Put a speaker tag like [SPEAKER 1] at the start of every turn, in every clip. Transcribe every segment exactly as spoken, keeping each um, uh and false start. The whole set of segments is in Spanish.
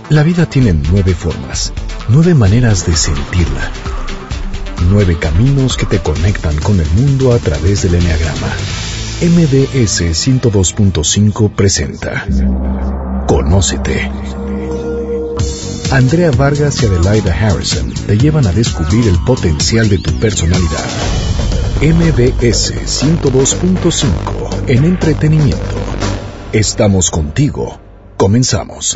[SPEAKER 1] La vida tiene nueve formas, nueve maneras de sentirla. Nueve caminos que te conectan con el mundo a través del eneagrama. M B S ciento dos punto cinco presenta Conócete. Andrea Vargas y Adelaida Harrison te llevan a descubrir el potencial de tu personalidad. M B S ciento dos punto cinco en entretenimiento. Estamos contigo. Comenzamos.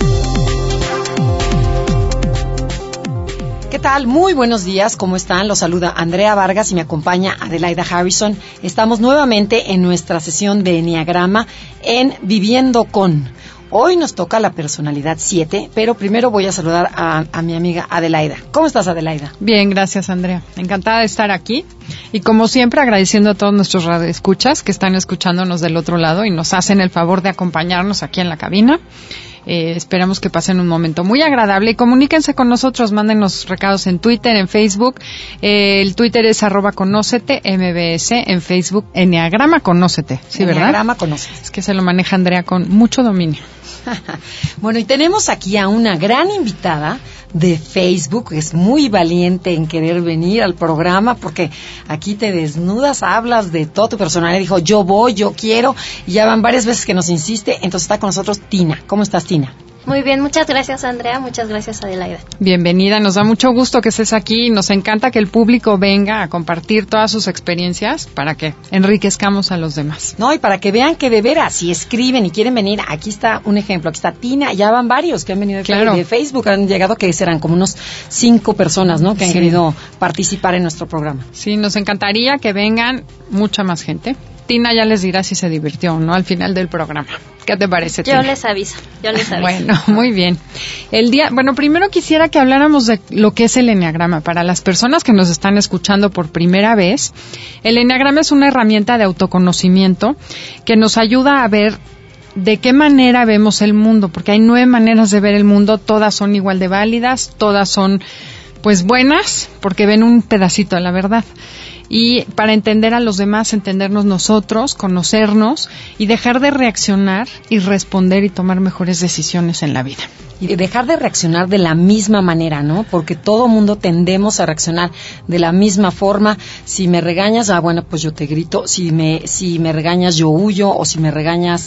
[SPEAKER 2] ¿Qué tal? Muy buenos días, ¿cómo están? Los saluda Andrea Vargas y me acompaña Adelaida Harrison. Estamos nuevamente en nuestra sesión de Enneagrama en Viviendo con. Hoy nos toca la personalidad siete, pero primero voy a saludar a, a mi amiga Adelaida. ¿Cómo estás, Adelaida?
[SPEAKER 3] Bien, gracias, Andrea. Encantada de estar aquí. Y como siempre, agradeciendo a todos nuestros radioescuchas que están escuchándonos del otro lado y nos hacen el favor de acompañarnos aquí en la cabina. Eh, esperamos que pasen un momento muy agradable y comuníquense con nosotros, mándenos recados en Twitter, en Facebook. Eh, el Twitter es arroba conócete, M B S, en Facebook, Enneagrama Conócete. ¿Sí, verdad?
[SPEAKER 2] Enneagrama Conócete.
[SPEAKER 3] Es que se lo maneja Andrea con mucho dominio.
[SPEAKER 2] Bueno, y tenemos aquí a una gran invitada de Facebook, que es muy valiente en querer venir al programa, porque aquí te desnudas, hablas de todo tu personalidad, dijo, yo voy, yo quiero, y ya van varias veces que nos insiste, entonces está con nosotros Tina. ¿Cómo estás, Tina?
[SPEAKER 4] Muy bien, muchas gracias, Andrea, muchas gracias, Adelaida.
[SPEAKER 3] Bienvenida, nos da mucho gusto que estés aquí, nos encanta que el público venga a compartir todas sus experiencias para que enriquezcamos a los demás.
[SPEAKER 2] No, y para que vean que de veras, si escriben y quieren venir, aquí está un ejemplo, aquí está Tina, ya van varios que han venido de,
[SPEAKER 3] claro.
[SPEAKER 2] de Facebook, han llegado, que serán como unos cinco personas, ¿no?, que han
[SPEAKER 3] sí.
[SPEAKER 2] querido participar en nuestro programa.
[SPEAKER 3] Sí, nos encantaría que vengan mucha más gente. Tina ya les dirá si se divirtió o no al final del programa. ¿Qué te parece, Tina?
[SPEAKER 4] Yo les aviso, yo les aviso.
[SPEAKER 3] Bueno, muy bien. El día, bueno, primero quisiera que habláramos de lo que es el enneagrama. Para las personas que nos están escuchando por primera vez, el enneagrama es una herramienta de autoconocimiento que nos ayuda a ver de qué manera vemos el mundo, porque hay nueve maneras de ver el mundo, todas son igual de válidas, todas son, pues, buenas, porque ven un pedacito de la verdad. Y para entender a los demás, entendernos nosotros, conocernos y dejar de reaccionar y responder y tomar mejores decisiones en la vida.
[SPEAKER 2] Y dejar de reaccionar de la misma manera, ¿no? Porque todo mundo tendemos a reaccionar de la misma forma. Si me regañas, ah, bueno, pues yo te grito. Si me si me regañas, yo huyo. O si me regañas,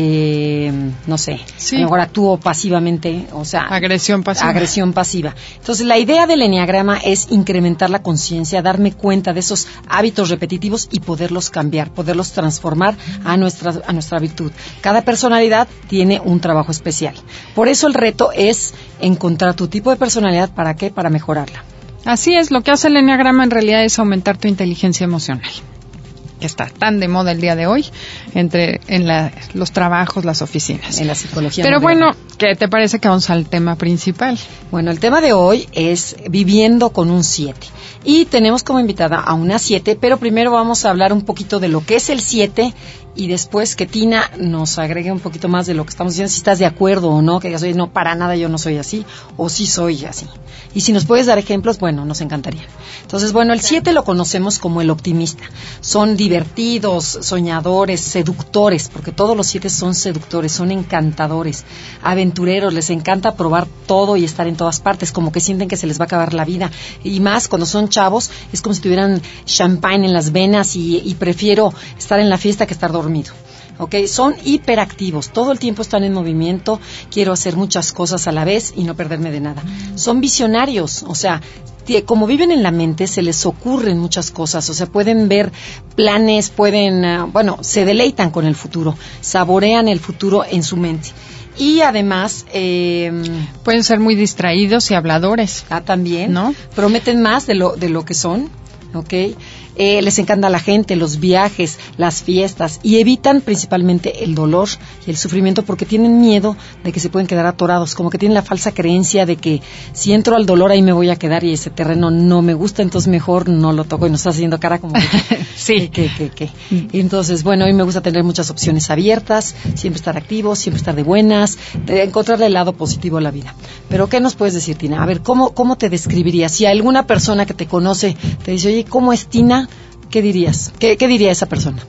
[SPEAKER 2] eh, no sé,
[SPEAKER 3] sí.
[SPEAKER 2] a lo mejor actúo pasivamente, o sea...
[SPEAKER 3] Agresión pasiva.
[SPEAKER 2] Agresión pasiva. Entonces, la idea del enneagrama es incrementar la conciencia, darme cuenta de esos hábitos repetitivos y poderlos cambiar, poderlos transformar a nuestra, a nuestra virtud. Cada personalidad tiene un trabajo especial. Por eso el reto es encontrar tu tipo de personalidad. ¿Para qué? Para mejorarla.
[SPEAKER 3] Así es, lo que hace el enneagrama en realidad es aumentar tu inteligencia emocional, que está tan de moda el día de hoy entre en la, los trabajos, las oficinas.
[SPEAKER 2] En la psicología
[SPEAKER 3] Pero
[SPEAKER 2] moderna.
[SPEAKER 3] bueno, ¿qué te parece que vamos al tema principal?
[SPEAKER 2] Bueno, el tema de hoy es viviendo con un siete. Y tenemos como invitada a una siete, pero primero vamos a hablar un poquito de lo que es el siete y después que Tina nos agregue un poquito más de lo que estamos diciendo, si estás de acuerdo o no, que digas, oye, no, para nada yo no soy así, o sí soy así. Y si nos puedes dar ejemplos, bueno, nos encantaría. Entonces, bueno, el siete lo conocemos como el optimista. Son divertidos, soñadores, seductores, porque todos los siete son seductores, son encantadores, aventureros, les encanta probar todo y estar en todas partes, como que sienten que se les va a acabar la vida. Y más cuando son chavos, es como si tuvieran champagne en las venas y, y prefiero estar en la fiesta que estar dormido. Okay, son hiperactivos, todo el tiempo están en movimiento, quiero hacer muchas cosas a la vez y no perderme de nada. Son visionarios, o sea, como viven en la mente, se les ocurren muchas cosas, o sea, pueden ver planes, pueden, uh, bueno, se deleitan con el futuro, saborean el futuro en su mente. Y además... Eh,
[SPEAKER 3] pueden ser muy distraídos y habladores.
[SPEAKER 2] Ah, también,
[SPEAKER 3] ¿no?
[SPEAKER 2] Prometen más de lo, de lo que son, ¿ok? Eh, les encanta la gente, los viajes, las fiestas y evitan principalmente el dolor y el sufrimiento porque tienen miedo de que se pueden quedar atorados, como que tienen la falsa creencia de que si entro al dolor ahí me voy a quedar y ese terreno no me gusta, entonces mejor no lo toco y nos está haciendo cara como que,
[SPEAKER 3] sí.
[SPEAKER 2] que, que, que, que. Entonces, bueno, a mí me gusta tener muchas opciones abiertas, siempre estar activos, siempre estar de buenas, de encontrarle el lado positivo a la vida. Pero ¿qué nos puedes decir, Tina? A ver, ¿cómo, cómo te describirías? Si alguna persona que te conoce te dice, oye, ¿cómo es Tina? ¿Qué dirías? ¿Qué, qué diría esa persona?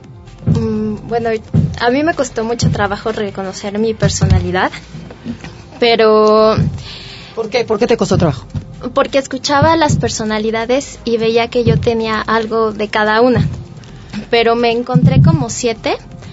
[SPEAKER 4] Mm, bueno, a mí me costó mucho trabajo reconocer mi personalidad, pero
[SPEAKER 2] ¿Por qué? ¿Por qué te costó trabajo?
[SPEAKER 4] Porque escuchaba las personalidades y veía que yo tenía algo de cada una. Pero me encontré como siete,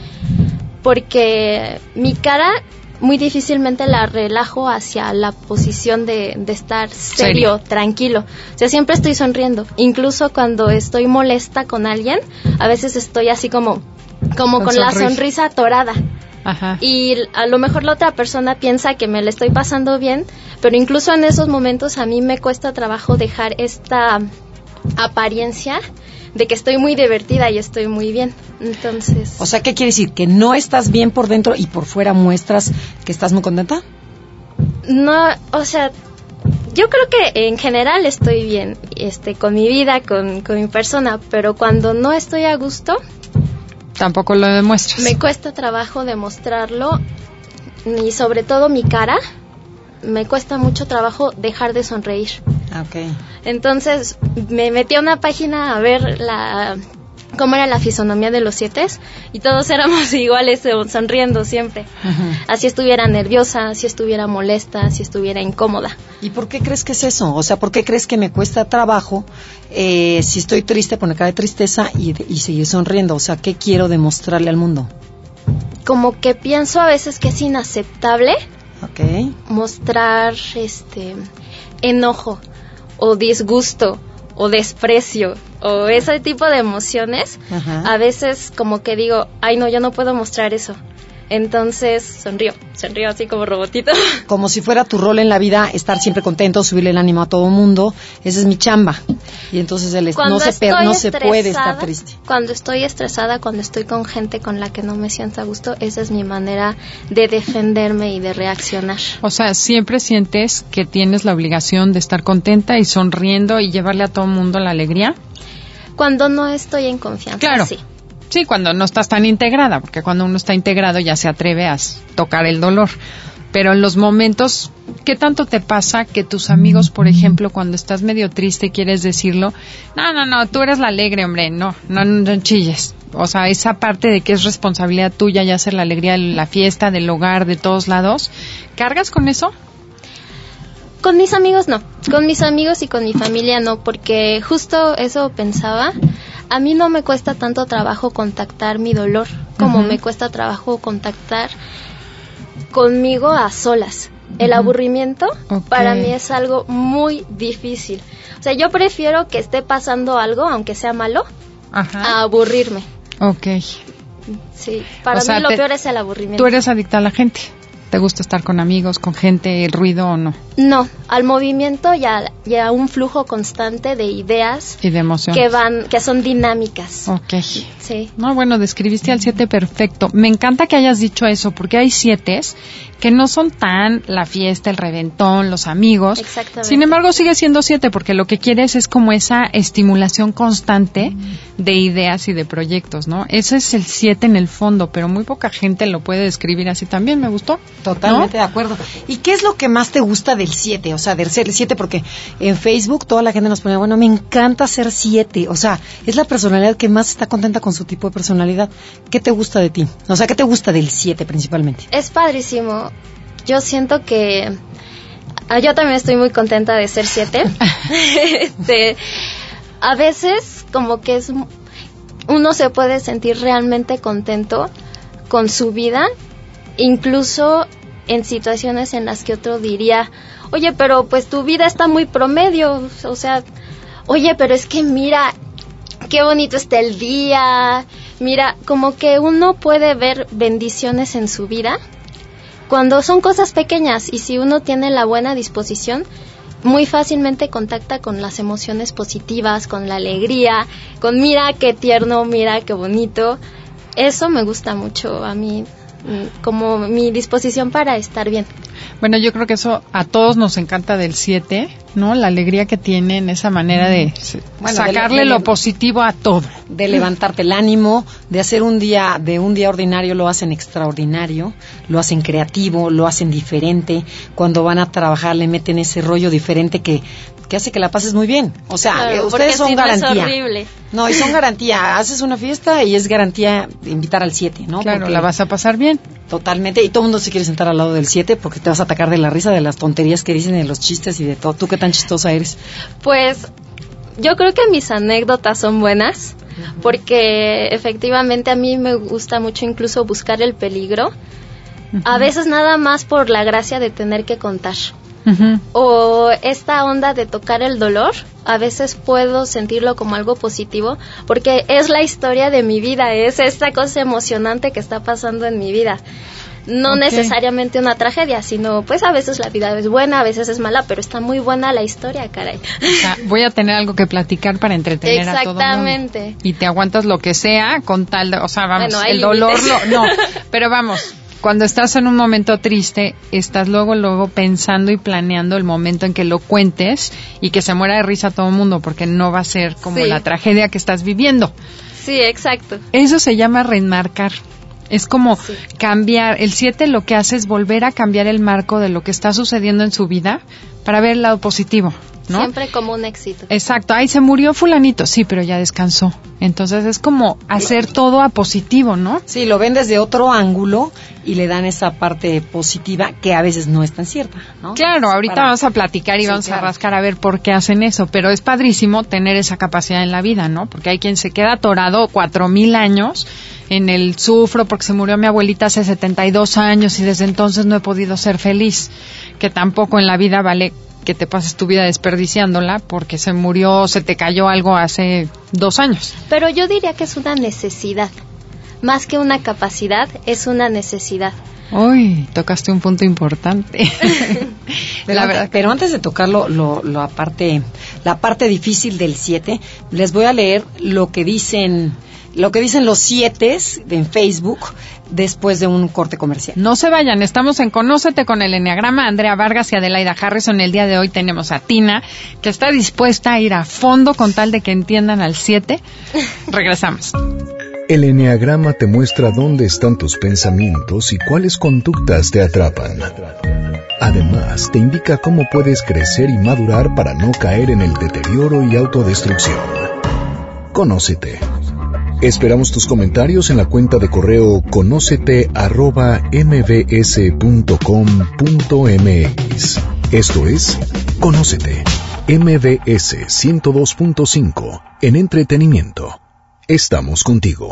[SPEAKER 4] porque mi cara muy difícilmente la relajo hacia la posición de, de estar serio, ¿Serio? tranquilo. O sea, siempre estoy sonriendo. Incluso cuando estoy molesta con alguien, a veces estoy así como, como con, con la sonrisa atorada.
[SPEAKER 3] Ajá.
[SPEAKER 4] Y a lo mejor la otra persona piensa que me la estoy pasando bien, pero incluso en esos momentos a mí me cuesta trabajo dejar esta apariencia de que estoy muy divertida y estoy muy bien. Entonces...
[SPEAKER 2] O sea, ¿qué quiere decir? ¿Que no estás bien por dentro y por fuera muestras que estás muy contenta?
[SPEAKER 4] No, o sea, yo creo que en general estoy bien, este, con mi vida, con, con mi persona, pero cuando no estoy a gusto...
[SPEAKER 3] Tampoco lo demuestras.
[SPEAKER 4] Me cuesta trabajo demostrarlo, y sobre todo mi cara, me cuesta mucho trabajo dejar de sonreír.
[SPEAKER 2] Okay.
[SPEAKER 4] Entonces me metí a una página a ver la cómo era la fisonomía de los siete y todos éramos iguales, sonriendo siempre. Uh-huh. Así estuviera nerviosa, si estuviera molesta, si estuviera incómoda.
[SPEAKER 2] ¿Y por qué crees que es eso? O sea, ¿por qué crees que me cuesta trabajo eh, si estoy triste, poner cara de tristeza y, y seguir sonriendo? O sea, ¿qué quiero demostrarle al mundo?
[SPEAKER 4] Como que pienso a veces que es inaceptable
[SPEAKER 2] okay.
[SPEAKER 4] mostrar este enojo o disgusto o desprecio o ese tipo de emociones. Ajá. A veces como que digo, ay no, yo no puedo mostrar eso. Entonces sonrío, sonrío así como robotito.
[SPEAKER 2] Como si fuera tu rol en la vida, estar siempre contento, subirle el ánimo a todo mundo. Esa es mi chamba. Y entonces el est- no, se, per- no se puede estar triste.
[SPEAKER 4] Cuando estoy estresada, cuando estoy con gente con la que no me siento a gusto, esa es mi manera de defenderme y de reaccionar.
[SPEAKER 3] O sea, siempre sientes que tienes la obligación de estar contenta y sonriendo y llevarle a todo el mundo la alegría.
[SPEAKER 4] Cuando no estoy en confianza,
[SPEAKER 3] claro.
[SPEAKER 4] sí.
[SPEAKER 3] Sí, cuando no estás tan integrada, porque cuando uno está integrado ya se atreve a tocar el dolor. Pero en los momentos, ¿qué tanto te pasa que tus amigos, por ejemplo, cuando estás medio triste y quieres decirlo, no, no, no, tú eres la alegre, hombre, no, no, no chilles? O sea, esa parte de que es responsabilidad tuya ya hacer la alegría de la fiesta, del hogar, de todos lados, ¿cargas con eso?
[SPEAKER 4] Con mis amigos no, con mis amigos y con mi familia no, porque justo eso pensaba. A mí no me cuesta tanto trabajo contactar mi dolor como uh-huh. me cuesta trabajo contactar conmigo a solas. El uh-huh. aburrimiento okay. para mí es algo muy difícil. O sea, yo prefiero que esté pasando algo, aunque sea malo,
[SPEAKER 3] Ajá.
[SPEAKER 4] a aburrirme.
[SPEAKER 3] Ok.
[SPEAKER 4] Sí, para
[SPEAKER 3] o
[SPEAKER 4] mí
[SPEAKER 3] sea,
[SPEAKER 4] lo
[SPEAKER 3] te,
[SPEAKER 4] peor es el aburrimiento.
[SPEAKER 3] ¿Tú eres adicta a la gente? ¿Te gusta estar con amigos, con gente, el ruido o no?
[SPEAKER 4] No, al movimiento y a, y a un flujo constante de ideas
[SPEAKER 3] y de emociones
[SPEAKER 4] que van, que son dinámicas.
[SPEAKER 3] Ok.
[SPEAKER 4] Sí.
[SPEAKER 3] No, bueno, describiste al siete perfecto. Me encanta que hayas dicho eso, porque hay sietes que no son tan la fiesta, el reventón, los amigos.
[SPEAKER 4] Exactamente.
[SPEAKER 3] Sin embargo, sigue siendo siete, porque lo que quieres es como esa estimulación constante mm. de ideas y de proyectos, ¿no? Ese es el siete en el fondo, pero muy poca gente lo puede describir así también. Me gustó.
[SPEAKER 2] Totalmente
[SPEAKER 3] ¿no?
[SPEAKER 2] de acuerdo. ¿Y qué es lo que más te gusta del siete? O sea, del ser siete, porque en Facebook toda la gente nos pone, bueno, me encanta ser siete. O sea, es la personalidad que más está contenta con su tipo de personalidad. ¿Qué te gusta de ti? O sea, ¿qué te gusta del siete principalmente?
[SPEAKER 4] Es padrísimo. Yo siento que yo también estoy muy contenta de ser siete. este, a veces como que es uno se puede sentir realmente contento con su vida, incluso en situaciones en las que otro diría, oye, pero pues tu vida está muy promedio, o sea, oye, pero es que mira, qué bonito está el día, mira, como que uno puede ver bendiciones en su vida cuando son cosas pequeñas, y si uno tiene la buena disposición, muy fácilmente contacta con las emociones positivas, con la alegría, con mira qué tierno, mira qué bonito. Eso me gusta mucho a mí, como mi disposición para estar bien.
[SPEAKER 3] Bueno, yo creo que eso a todos nos encanta del siete, ¿no? La alegría que tienen, esa manera de bueno, sacarle de, de, lo positivo a todo.
[SPEAKER 2] De levantarte el ánimo, de hacer un día, de un día ordinario lo hacen extraordinario, lo hacen creativo, lo hacen diferente. Cuando van a trabajar le meten ese rollo diferente que, que hace que la pases muy bien. O sea,
[SPEAKER 4] claro,
[SPEAKER 2] ustedes son
[SPEAKER 4] si
[SPEAKER 2] garantía.
[SPEAKER 4] No es horrible.
[SPEAKER 2] No, y son garantía. Haces una fiesta y es garantía de invitar al siete, ¿no?
[SPEAKER 3] Claro,
[SPEAKER 2] porque
[SPEAKER 3] la vas a pasar bien.
[SPEAKER 2] Totalmente. Y todo el mundo se quiere sentar al lado del siete porque te vas a atacar de la risa de las tonterías que dicen, de los chistes y de todo. ¿Tú qué tan chistosa eres?
[SPEAKER 4] Pues yo creo que mis anécdotas son buenas, uh-huh. porque efectivamente a mí me gusta mucho incluso buscar el peligro. Uh-huh. A veces nada más por la gracia de tener que contar. Uh-huh. O esta onda de tocar el dolor, a veces puedo sentirlo como algo positivo, porque es la historia de mi vida, es esta cosa emocionante que está pasando en mi vida. No okay. necesariamente una tragedia, sino pues a veces la vida es buena, a veces es mala, pero está muy buena la historia, caray.
[SPEAKER 3] O sea, voy a tener algo que platicar para entretener a todo el mundo.
[SPEAKER 4] Exactamente.
[SPEAKER 3] Y te aguantas lo que sea con tal de, o sea, vamos,
[SPEAKER 4] bueno,
[SPEAKER 3] el dolor, lo, no, pero vamos, cuando estás en un momento triste, estás luego, luego pensando y planeando el momento en que lo cuentes y que se muera de risa todo el mundo, porque no va a ser como sí. la tragedia que estás viviendo.
[SPEAKER 4] Sí, exacto.
[SPEAKER 3] Eso se llama reenmarcar. Es como sí. cambiar, el siete lo que hace es volver a cambiar el marco de lo que está sucediendo en su vida para ver el lado positivo, ¿no?
[SPEAKER 4] Siempre como un éxito.
[SPEAKER 3] Exacto, ay, se murió fulanito, sí, pero ya descansó. Entonces es como hacer todo a positivo, ¿no?
[SPEAKER 2] Sí, lo ven desde otro ángulo y le dan esa parte positiva que a veces no es tan cierta, ¿no?
[SPEAKER 3] Claro, ahorita Para... vamos a platicar y sí, vamos claro. a rascar a ver por qué hacen eso, pero es padrísimo tener esa capacidad en la vida, ¿no? Porque hay quien se queda atorado cuatro mil años en el sufro porque se murió mi abuelita hace setenta y dos años y desde entonces no he podido ser feliz, que tampoco en la vida vale que te pases tu vida desperdiciándola porque se murió, se te cayó algo hace dos años.
[SPEAKER 4] Pero yo diría que es una necesidad, más que una capacidad, es una necesidad.
[SPEAKER 3] Uy, tocaste un punto importante.
[SPEAKER 2] pero, la verdad, pero antes de tocar lo, lo, lo aparte, la parte difícil del siete, les voy a leer lo que dicen... Lo que dicen los siete en Facebook después de un corte comercial.
[SPEAKER 3] No se vayan, estamos en Conócete con el Enneagrama. Andrea Vargas y Adelaida Harrison. El día de hoy tenemos a Tina, que está dispuesta a ir a fondo con tal de que entiendan al siete. Regresamos.
[SPEAKER 1] El Enneagrama te muestra dónde están tus pensamientos y cuáles conductas te atrapan. Además, te indica cómo puedes crecer y madurar para no caer en el deterioro y autodestrucción. Conócete. Esperamos tus comentarios en la cuenta de correo conócete arroba mbs punto com punto mx. Esto es Conócete, M B S ciento dos punto cinco, en entretenimiento. Estamos contigo.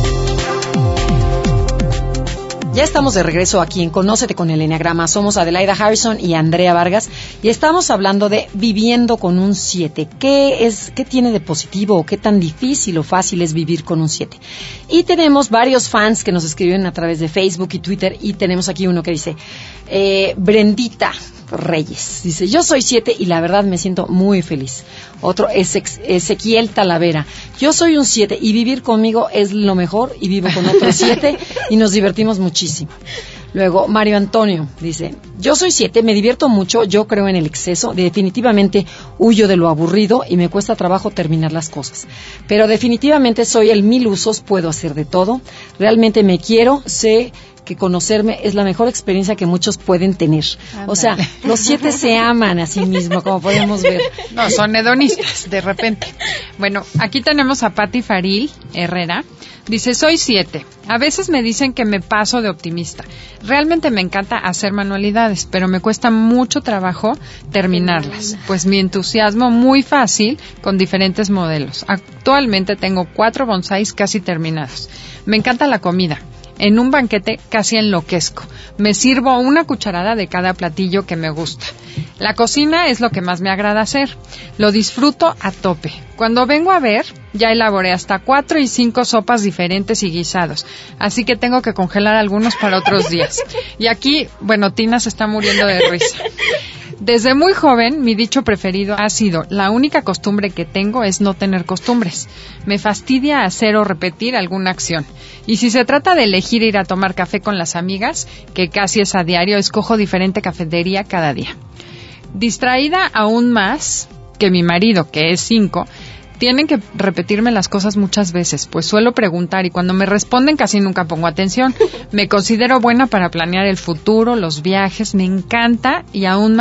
[SPEAKER 2] Ya estamos de regreso aquí en Conócete con el Enneagrama. Somos Adelaida Harrison y Andrea Vargas y estamos hablando de viviendo con un siete. ¿Qué es, qué tiene de positivo o qué tan difícil o fácil es vivir con un siete? Y tenemos varios fans que nos escriben a través de Facebook y Twitter y tenemos aquí uno que dice, eh, Brendita Reyes, dice, yo soy siete y la verdad me siento muy feliz. Otro es Ezequiel Talavera, yo soy un siete y vivir conmigo es lo mejor y vivo con otro siete y nos divertimos muchísimo. Luego Mario Antonio dice, yo soy siete, me divierto mucho, yo creo en el exceso, definitivamente huyo de lo aburrido y me cuesta trabajo terminar las cosas, pero definitivamente soy el mil usos, puedo hacer de todo, realmente me quiero, sé que conocerme es la mejor experiencia que muchos pueden tener. Andale. O sea, los siete se aman a sí mismos, como podemos ver.
[SPEAKER 3] No, son hedonistas, de repente. Bueno, aquí tenemos a Patti Faril Herrera. Dice, soy siete. A veces me dicen que me paso de optimista. Realmente me encanta hacer manualidades, pero me cuesta mucho trabajo terminarlas, pues mi entusiasmo muy fácil con diferentes modelos. Actualmente tengo cuatro bonsáis casi terminados. Me encanta la comida. En un banquete casi enloquezco. Me sirvo una cucharada de cada platillo que me gusta. La cocina es lo que más me agrada hacer. Lo disfruto a tope. Cuando vengo a ver, ya elaboré hasta cuatro y cinco sopas diferentes y guisados. Así que tengo que congelar algunos para otros días. Y aquí, bueno, Tina se está muriendo de risa. Desde muy joven, mi dicho preferido ha sido, la única costumbre que tengo es no tener costumbres. Me fastidia hacer o repetir alguna acción. Y si se trata de elegir ir a tomar café con las amigas, que casi es a diario, escojo diferente cafetería cada día. Distraída aún más que mi marido, que es cinco, tienen que repetirme las cosas muchas veces, pues suelo preguntar y cuando me responden casi nunca pongo atención. Me considero buena para planear el futuro, los viajes, me encanta y aún más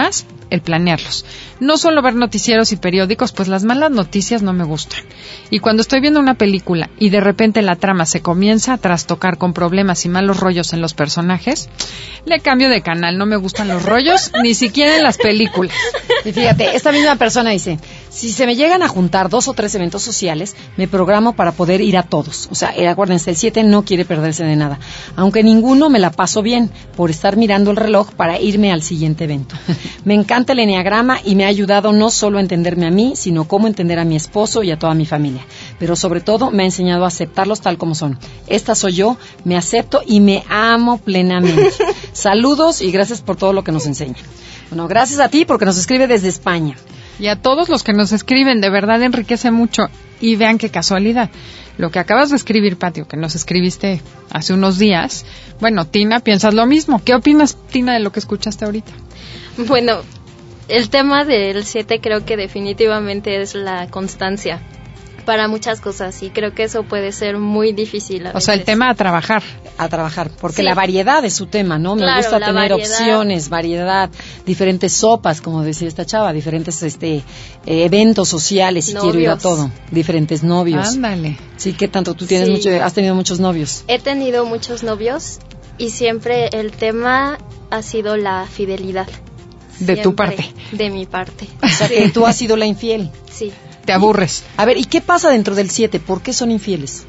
[SPEAKER 3] el planearlos. No solo ver noticieros y periódicos, pues las malas noticias no me gustan. Y cuando estoy viendo una película y de repente la trama se comienza a trastocar con problemas y malos rollos en los personajes, le cambio de canal. No me gustan los rollos, ni siquiera en las películas.
[SPEAKER 2] Y fíjate, esta misma persona dice, si se me llegan a juntar dos o tres eventos sociales, me programo para poder ir a todos. O sea, acuérdense, el siete no quiere perderse de nada. Aunque ninguno, me la paso bien por estar mirando el reloj para irme al siguiente evento. Me encanta el enneagrama y me ha ayudado no solo a entenderme a mí, sino cómo entender a mi esposo y a toda mi familia. Pero sobre todo me ha enseñado a aceptarlos tal como son. Esta soy yo, me acepto y me amo plenamente. Saludos y gracias por todo lo que nos enseña. Bueno, gracias a ti porque nos escribe desde España.
[SPEAKER 3] Y a todos los que nos escriben, de verdad enriquece mucho. Y vean qué casualidad. Lo que acabas de escribir, Patio, que nos escribiste hace unos días. Bueno, Tina, piensas lo mismo. ¿Qué opinas, Tina, de lo que escuchaste ahorita?
[SPEAKER 4] Bueno, el tema del siete creo que definitivamente es la constancia para muchas cosas y creo que eso puede ser muy difícil a
[SPEAKER 3] O
[SPEAKER 4] veces.
[SPEAKER 3] sea, el tema a trabajar.
[SPEAKER 2] A trabajar, porque
[SPEAKER 4] Sí.
[SPEAKER 2] la variedad es su tema, ¿no? Me
[SPEAKER 4] Claro,
[SPEAKER 2] gusta
[SPEAKER 4] la
[SPEAKER 2] tener
[SPEAKER 4] variedad.
[SPEAKER 2] opciones, variedad, diferentes sopas, como decía esta chava, diferentes este eh, eventos sociales, y quiero ir a
[SPEAKER 4] Novios.
[SPEAKER 2] todo, diferentes novios.
[SPEAKER 3] Ándale.
[SPEAKER 2] Sí, ¿qué tanto? Tú tienes
[SPEAKER 4] Sí.
[SPEAKER 2] mucho, has tenido muchos novios.
[SPEAKER 4] He tenido muchos novios y siempre el tema ha sido la fidelidad.
[SPEAKER 3] De tu
[SPEAKER 4] Siempre,
[SPEAKER 3] parte.
[SPEAKER 4] De mi parte.
[SPEAKER 2] O sea, que tú has sido la infiel.
[SPEAKER 4] Sí.
[SPEAKER 3] Te aburres.
[SPEAKER 2] A ver, ¿y qué pasa dentro del siete? ¿Por qué son infieles?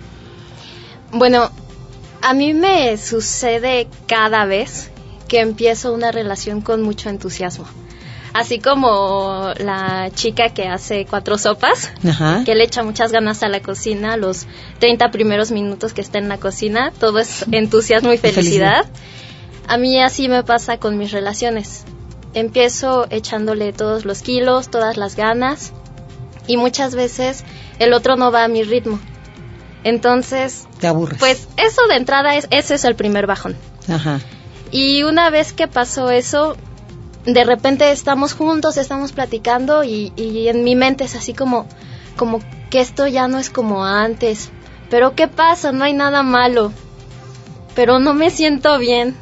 [SPEAKER 4] Bueno, a mí me sucede cada vez que empiezo una relación con mucho entusiasmo. Así como la chica que hace cuatro sopas,
[SPEAKER 2] Ajá.
[SPEAKER 4] que le echa muchas ganas a la cocina, los treinta primeros minutos que está en la cocina, todo es entusiasmo y felicidad. A mí así me pasa con mis relaciones. Empiezo echándole todos los kilos, todas las ganas, y muchas veces el otro no va a mi ritmo. Entonces,
[SPEAKER 2] Te aburres.
[SPEAKER 4] pues eso de entrada, es, ese es el primer bajón.
[SPEAKER 2] Ajá.
[SPEAKER 4] Y una vez que pasó eso, de repente estamos juntos, estamos platicando y, y en mi mente es así como, como que esto ya no es como antes. Pero ¿qué pasa? No hay nada malo. Pero no me siento bien.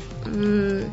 [SPEAKER 4] Mm,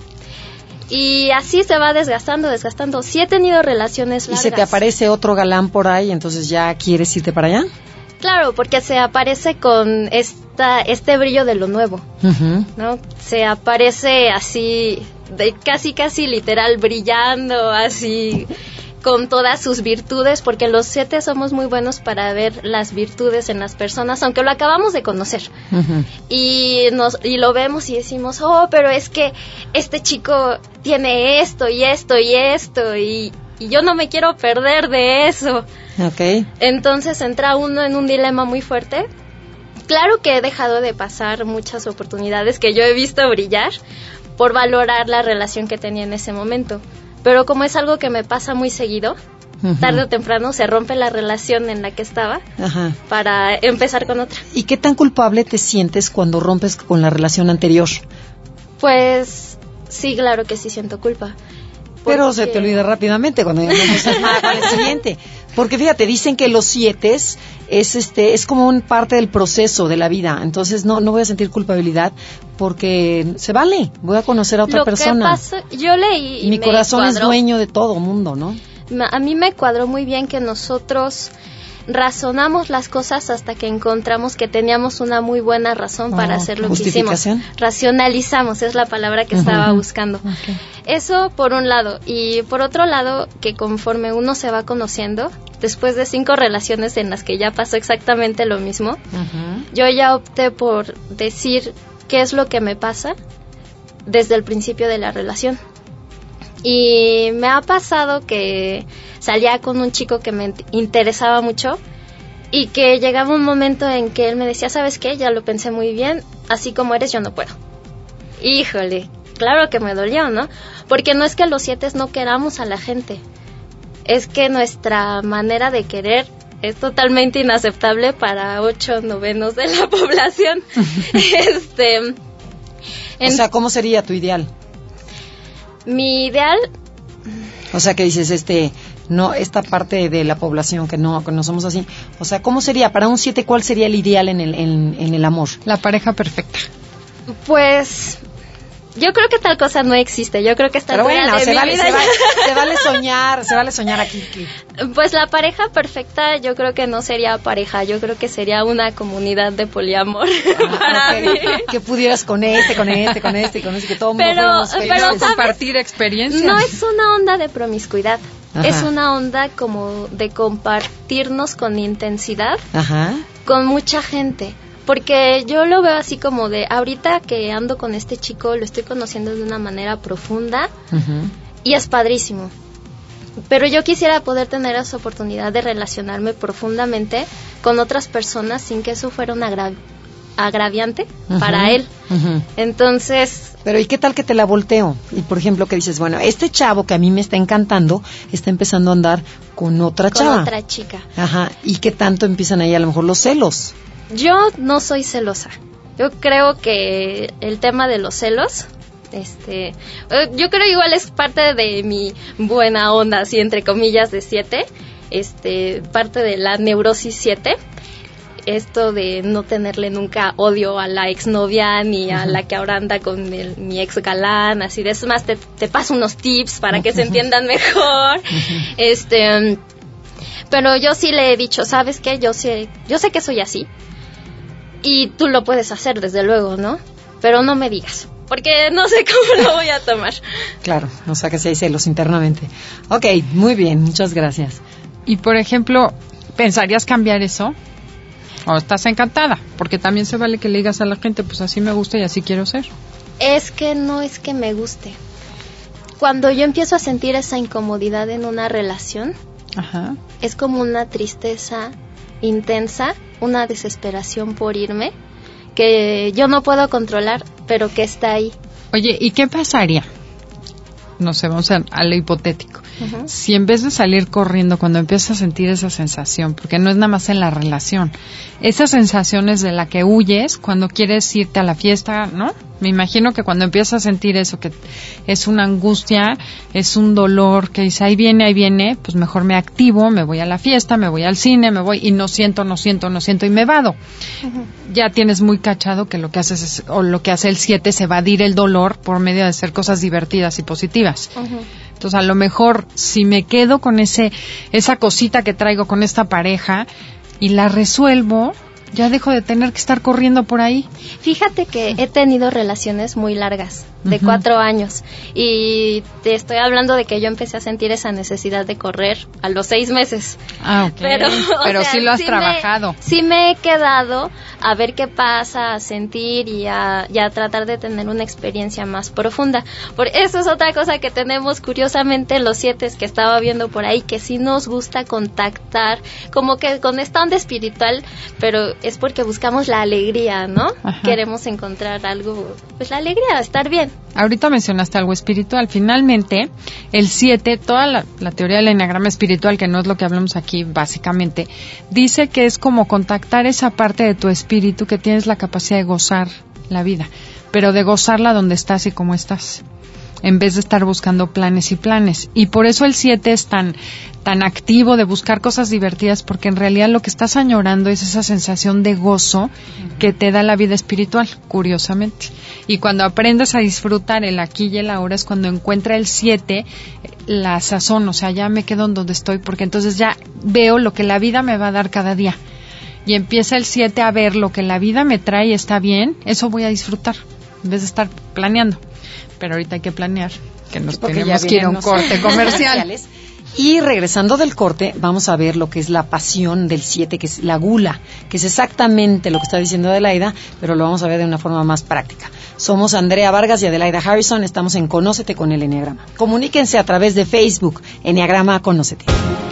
[SPEAKER 4] y así se va desgastando, desgastando. Sí he tenido relaciones
[SPEAKER 2] ¿Y
[SPEAKER 4] largas.
[SPEAKER 2] se te aparece otro galán por ahí, entonces ya quieres irte para allá?
[SPEAKER 4] Claro, porque se aparece con esta, este brillo de lo nuevo,
[SPEAKER 2] Ujú.
[SPEAKER 4] ¿no? Se aparece así, de casi casi literal, brillando, así, con todas sus virtudes, porque los siete somos muy buenos para ver las virtudes en las personas, aunque lo acabamos de conocer.
[SPEAKER 2] Ujú.
[SPEAKER 4] Y, nos, y lo vemos y decimos, oh, pero es que este chico tiene esto y esto y esto, y, y yo no me quiero perder de eso.
[SPEAKER 2] Ok.
[SPEAKER 4] Entonces entra uno en un dilema muy fuerte. Claro que he dejado de pasar muchas oportunidades que yo he visto brillar por valorar la relación que tenía en ese momento. Pero como es algo que me pasa muy seguido,
[SPEAKER 2] Ujú.
[SPEAKER 4] tarde o temprano se rompe la relación en la que estaba
[SPEAKER 2] Ajá.
[SPEAKER 4] para empezar con otra.
[SPEAKER 2] ¿Y qué tan culpable te sientes cuando rompes con la relación anterior?
[SPEAKER 4] Pues sí, claro que sí siento culpa.
[SPEAKER 2] Pero
[SPEAKER 4] Porque-
[SPEAKER 2] se te olvida rápidamente cuando ya no haces nada con el siguiente. Porque fíjate, dicen que los siete es este es como un parte del proceso de la vida. Entonces no no voy a sentir culpabilidad porque se vale. Voy a conocer a otra
[SPEAKER 4] Lo
[SPEAKER 2] persona.
[SPEAKER 4] que pasa, yo leí y
[SPEAKER 2] Y mi
[SPEAKER 4] me
[SPEAKER 2] corazón es
[SPEAKER 4] cuadró.
[SPEAKER 2] dueño de todo mundo, ¿no?
[SPEAKER 4] Ma- A mí me cuadró muy bien que nosotros razonamos las cosas hasta que encontramos que teníamos una muy buena razón para
[SPEAKER 2] Oh,
[SPEAKER 4] hacer lo que hicimos.
[SPEAKER 2] ¿justificación?
[SPEAKER 4] Racionalizamos, es la palabra que estaba
[SPEAKER 2] Ujú.
[SPEAKER 4] buscando. Eso por un lado. Y por otro lado, que conforme uno se va conociendo, después de cinco relaciones en las que ya pasó exactamente lo mismo,
[SPEAKER 2] Ujú.
[SPEAKER 4] yo ya opté por decir qué es lo que me pasa desde el principio de la relación. Y me ha pasado que salía con un chico que me interesaba mucho y que llegaba un momento en que él me decía, ¿sabes qué? Ya lo pensé muy bien, así como eres yo no puedo. Híjole, claro que me dolió, ¿no? Porque no es que los siete no queramos a la gente, es que nuestra manera de querer es totalmente inaceptable para ocho novenos de la población. este,
[SPEAKER 2] O
[SPEAKER 4] en-
[SPEAKER 2] sea, ¿cómo sería tu ideal?
[SPEAKER 4] mi ideal,
[SPEAKER 2] O sea, que dices, este, no, esta parte de la población que no, que no somos así. O sea, ¿cómo sería? Para un siete, ¿cuál sería el ideal en el, en, en el amor?
[SPEAKER 3] La pareja perfecta.
[SPEAKER 4] pues yo creo que tal cosa no existe. Yo creo que esta
[SPEAKER 2] Pero bueno,
[SPEAKER 4] de
[SPEAKER 2] se
[SPEAKER 4] mi
[SPEAKER 2] vale,
[SPEAKER 4] vida
[SPEAKER 2] se,
[SPEAKER 4] ya-
[SPEAKER 2] vale, se vale soñar, se vale soñar aquí. aquí.
[SPEAKER 4] Pues la pareja perfecta yo creo que no sería pareja, yo creo que sería una comunidad de poliamor para
[SPEAKER 2] Ah, ok.
[SPEAKER 4] mí.
[SPEAKER 2] Que pudieras con este, con este, con este, con este, que todo el mundo
[SPEAKER 4] Pero-
[SPEAKER 2] fuéramos
[SPEAKER 4] pero,
[SPEAKER 2] felices.
[SPEAKER 4] ¿sabes?
[SPEAKER 3] Compartir experiencias.
[SPEAKER 4] No es una onda de promiscuidad,
[SPEAKER 2] Ajá.
[SPEAKER 4] es una onda como de compartirnos con intensidad
[SPEAKER 2] Ajá.
[SPEAKER 4] con mucha gente. Porque yo lo veo así como de, ahorita que ando con este chico, lo estoy conociendo de una manera profunda
[SPEAKER 2] Ujú.
[SPEAKER 4] y es padrísimo. Pero yo quisiera poder tener esa oportunidad de relacionarme profundamente con otras personas sin que eso fuera un agra- agraviante
[SPEAKER 2] Ujú.
[SPEAKER 4] para él.
[SPEAKER 2] Ujú.
[SPEAKER 4] Entonces,
[SPEAKER 2] Pero ¿y qué tal que te la volteo? Y por ejemplo que dices, bueno, este chavo que a mí me está encantando está empezando a andar con otra
[SPEAKER 4] con
[SPEAKER 2] chava.
[SPEAKER 4] otra chica.
[SPEAKER 2] Ajá. ¿Y qué tanto empiezan ahí a lo mejor los celos?
[SPEAKER 4] Yo no soy celosa. Yo creo que el tema de los celos, este, eh, yo creo igual es parte de mi buena onda, así entre comillas de siete, este, parte de la neurosis siete, esto de no tenerle nunca odio a la exnovia ni a la que ahora anda con el- mi ex galán, así de, es más, te, te paso unos tips para que se entiendan mejor, este, pero yo sí le he dicho, ¿sabes qué? Yo sé, yo sé que soy así. Y tú lo puedes hacer, desde luego, ¿no? Pero no me digas, porque no sé cómo lo voy a tomar.
[SPEAKER 2] Claro, o sea que si hay celos internamente. Ok, muy bien, muchas gracias.
[SPEAKER 3] Y por ejemplo, ¿pensarías cambiar eso? ¿O estás encantada? Porque también se vale que le digas a la gente, pues así me gusta y así quiero ser.
[SPEAKER 4] Es que no es que me guste. Cuando yo empiezo a sentir esa incomodidad en una relación,
[SPEAKER 3] Ajá.
[SPEAKER 4] es como una tristeza intensa, una desesperación por irme, que yo no puedo controlar, pero que está ahí.
[SPEAKER 3] Oye, ¿y qué pasaría? No sé, vamos a, a lo hipotético.
[SPEAKER 4] Ujú.
[SPEAKER 3] Si en vez de salir corriendo cuando empiezas a sentir esa sensación, porque no es nada más en la relación, esa sensación es de la que huyes cuando quieres irte a la fiesta, ¿no? Me imagino que cuando empiezas a sentir eso, que es una angustia, es un dolor, que dice, ahí viene, ahí viene, pues mejor me activo, me voy a la fiesta, me voy al cine, me voy y no siento, no siento, no siento y me vado.
[SPEAKER 4] Ujú.
[SPEAKER 3] Ya tienes muy cachado que lo que haces es, o lo que hace el siete es evadir el dolor por medio de hacer cosas divertidas y positivas.
[SPEAKER 4] Ujú.
[SPEAKER 3] Entonces, a lo mejor, si me quedo con ese esa cosita que traigo con esta pareja y la resuelvo, ya dejo de tener que estar corriendo por ahí.
[SPEAKER 4] Fíjate que he tenido relaciones muy largas, de
[SPEAKER 3] Ujú.
[SPEAKER 4] cuatro años, y te estoy hablando de que yo empecé a sentir esa necesidad de correr a los seis meses.
[SPEAKER 3] Ah, ok.
[SPEAKER 4] Pero, o
[SPEAKER 3] Pero
[SPEAKER 4] sea,
[SPEAKER 3] sí lo has
[SPEAKER 4] me-
[SPEAKER 3] trabajado.
[SPEAKER 4] sí me he quedado a ver qué pasa, a sentir y a, y a tratar de tener una experiencia más profunda. Por eso es otra cosa que tenemos curiosamente los siete que estaba viendo por ahí, que sí nos gusta contactar, como que con esta onda espiritual, pero es porque buscamos la alegría, ¿no?
[SPEAKER 3] Ajá.
[SPEAKER 4] Queremos encontrar algo, pues la alegría, estar bien.
[SPEAKER 3] Ahorita mencionaste algo espiritual. Finalmente, el siete, toda la, la teoría del enagrama espiritual, que no es lo que hablamos aquí básicamente, dice que es como contactar esa parte de tu espíritu que tienes la capacidad de gozar la vida, pero de gozarla donde estás y como estás, en vez de estar buscando planes y planes. Y por eso el siete es tan, tan activo de buscar cosas divertidas, porque en realidad lo que estás añorando es esa sensación de gozo que te da la vida espiritual, curiosamente. Y cuando aprendes a disfrutar el aquí y el ahora es cuando encuentra el siete la sazón, o sea, ya me quedo en donde estoy, porque entonces ya veo lo que la vida me va a dar cada día. Y empieza el siete a ver lo que la vida me trae y está bien, eso voy a disfrutar, en vez de estar planeando. Pero ahorita hay que planear, que nos
[SPEAKER 2] Porque
[SPEAKER 3] tenemos
[SPEAKER 2] ya
[SPEAKER 3] que ir a un
[SPEAKER 2] vienen los
[SPEAKER 3] corte comercial.
[SPEAKER 2] comerciales. Y regresando del corte, vamos a ver lo que es la pasión del siete, que es la gula, que es exactamente lo que está diciendo Adelaida, pero lo vamos a ver de una forma más práctica. Somos Andrea Vargas y Adelaida Harrison, estamos en Conócete con el Eneagrama. Comuníquense a través de Facebook, Eneagrama Conócete.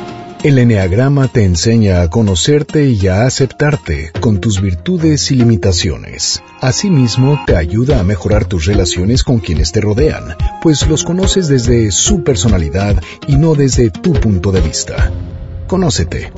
[SPEAKER 1] El Eneagrama te enseña a conocerte y a aceptarte con tus virtudes y limitaciones. Asimismo, te ayuda a mejorar tus relaciones con quienes te rodean, pues los conoces desde su personalidad y no desde tu punto de vista. Conócete.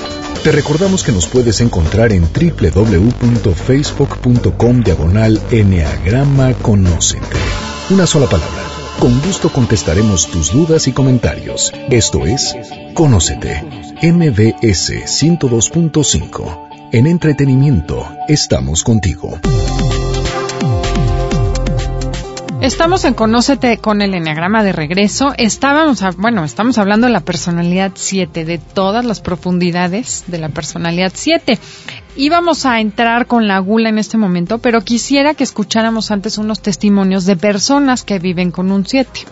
[SPEAKER 1] Te recordamos que nos puedes encontrar en doble u doble u doble u punto facebook punto com diagonal Eneagrama Conócete. Una sola palabra. Con gusto contestaremos tus dudas y comentarios. Esto es Conócete, M B S ciento dos punto cinco. En entretenimiento, estamos contigo.
[SPEAKER 3] Estamos en Conócete con el Enneagrama de regreso. Estábamos, a, bueno, estamos hablando de la personalidad siete, de todas las profundidades de la personalidad siete. Íbamos a entrar con la gula en este momento, pero quisiera que escucháramos antes unos testimonios de personas que viven con un siete.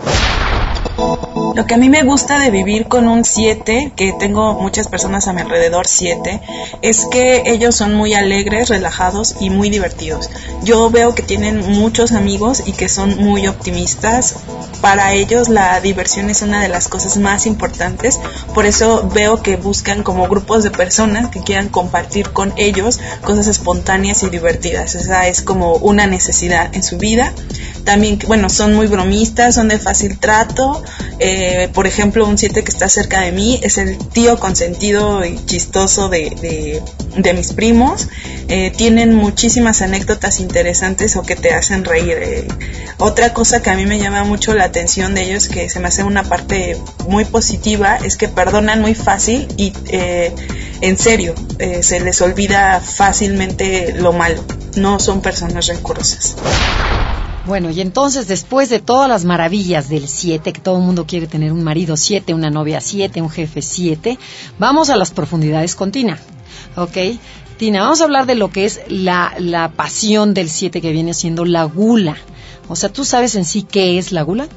[SPEAKER 5] Lo que a mí me gusta de vivir con un siete, que tengo muchas personas a mi alrededor siete, es que ellos son muy alegres, relajados y muy divertidos. Yo veo que tienen muchos amigos y que son muy optimistas. Para ellos la diversión es una de las cosas más importantes, por eso veo que buscan como grupos de personas que quieran compartir con ellos cosas espontáneas y divertidas. Esa es como una necesidad en su vida. También, bueno, son muy bromistas, son de fácil trato. Eh, por ejemplo, un siete que está cerca de mí es el tío consentido y chistoso de, de, de mis primos. Eh, tienen muchísimas anécdotas interesantes o que te hacen reír. Eh, otra cosa que a mí me llama mucho la atención de ellos, que se me hace una parte muy positiva, es que perdonan muy fácil y eh, en serio, eh, se les olvida fácilmente lo malo. No son personas rencorosas.
[SPEAKER 2] Bueno, y entonces, después de todas las maravillas del siete, que todo el mundo quiere tener un marido siete, una novia siete, un jefe siete, vamos a las profundidades con Tina, ¿ok? Tina, vamos a hablar de lo que es la, la pasión del siete, que viene siendo la gula. O sea, ¿tú sabes en sí qué es la gula?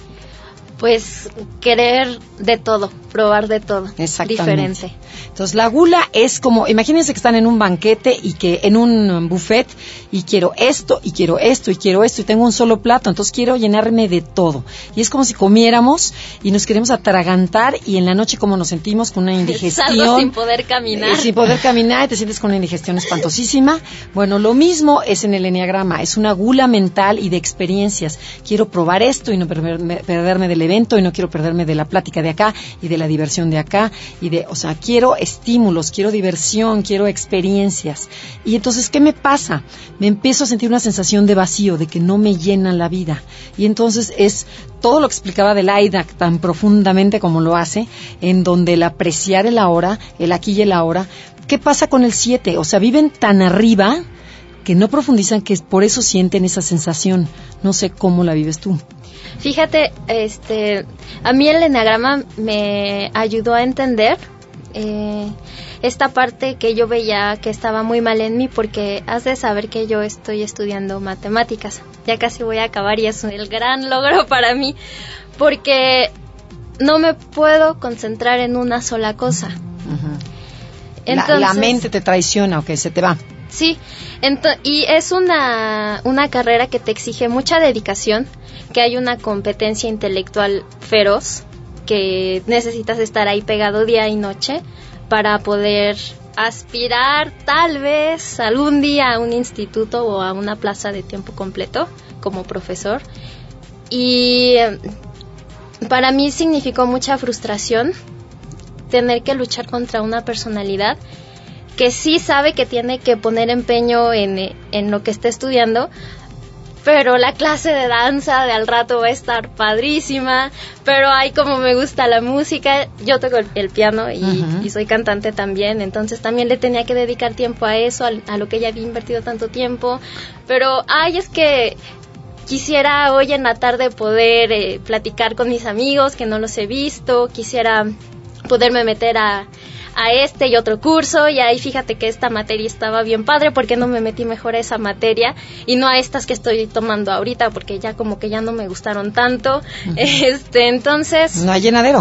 [SPEAKER 4] Pues querer de todo, probar de todo,
[SPEAKER 2] exactamente,
[SPEAKER 4] diferente.
[SPEAKER 2] Entonces la gula es como, imagínense que están en un banquete y que en un buffet y quiero esto y quiero esto y quiero esto y tengo un solo plato, entonces quiero llenarme de todo. Y es como si comiéramos y nos queremos atragantar y en la noche como nos sentimos con una indigestión.
[SPEAKER 4] Salgo sin poder caminar.
[SPEAKER 2] Eh, sin poder caminar y te sientes con una indigestión espantosísima. Bueno, lo mismo es en el enneagrama, es una gula mental y de experiencias. Quiero probar esto y no perderme, perderme del evento y no quiero perderme de la plática de acá y de la diversión de acá y de, o sea, quiero estímulos, quiero diversión, quiero experiencias. Y entonces, ¿qué me pasa? Me empiezo a sentir una sensación de vacío, de que no me llena la vida. Y entonces es todo lo que explicaba de Laida tan profundamente como lo hace, en donde el apreciar el ahora, el aquí y el ahora. ¿Qué pasa con el siete? O sea, viven tan arriba que no profundizan, que por eso sienten esa sensación. No sé cómo la vives tú.
[SPEAKER 4] Fíjate, este, a mí el enneagrama me ayudó a entender eh, esta parte que yo veía que estaba muy mal en mí, porque has de saber que yo estoy estudiando matemáticas. Ya casi voy a acabar y es el gran logro para mí, porque no me puedo concentrar en una sola cosa.
[SPEAKER 2] Uh-huh.
[SPEAKER 4] Entonces,
[SPEAKER 2] la, la mente te traiciona o que se te va.
[SPEAKER 4] Sí, ento- y es una, una carrera que te exige mucha dedicación, que hay una competencia intelectual feroz, que necesitas estar ahí pegado día y noche para poder aspirar tal vez algún día a un instituto o a una plaza de tiempo completo como profesor. Y para mí significó mucha frustración tener que luchar contra una personalidad que sí sabe que tiene que poner empeño en, en lo que está estudiando, pero la clase de danza de al rato va a estar padrísima, pero ay, como me gusta la música, yo toco el, el piano y, uh-huh. y soy cantante también, entonces también le tenía que dedicar tiempo a eso, a, a lo que ya había invertido tanto tiempo, pero ay, es que quisiera hoy en la tarde poder eh, platicar con mis amigos que no los he visto, quisiera poderme meter a a este y otro curso, y ahí fíjate que esta materia estaba bien padre, porque no me metí mejor a esa materia y no a estas que estoy tomando ahorita, porque ya como que ya no me gustaron tanto. Uh-huh. Este, entonces...
[SPEAKER 2] ¿No hay llenadero?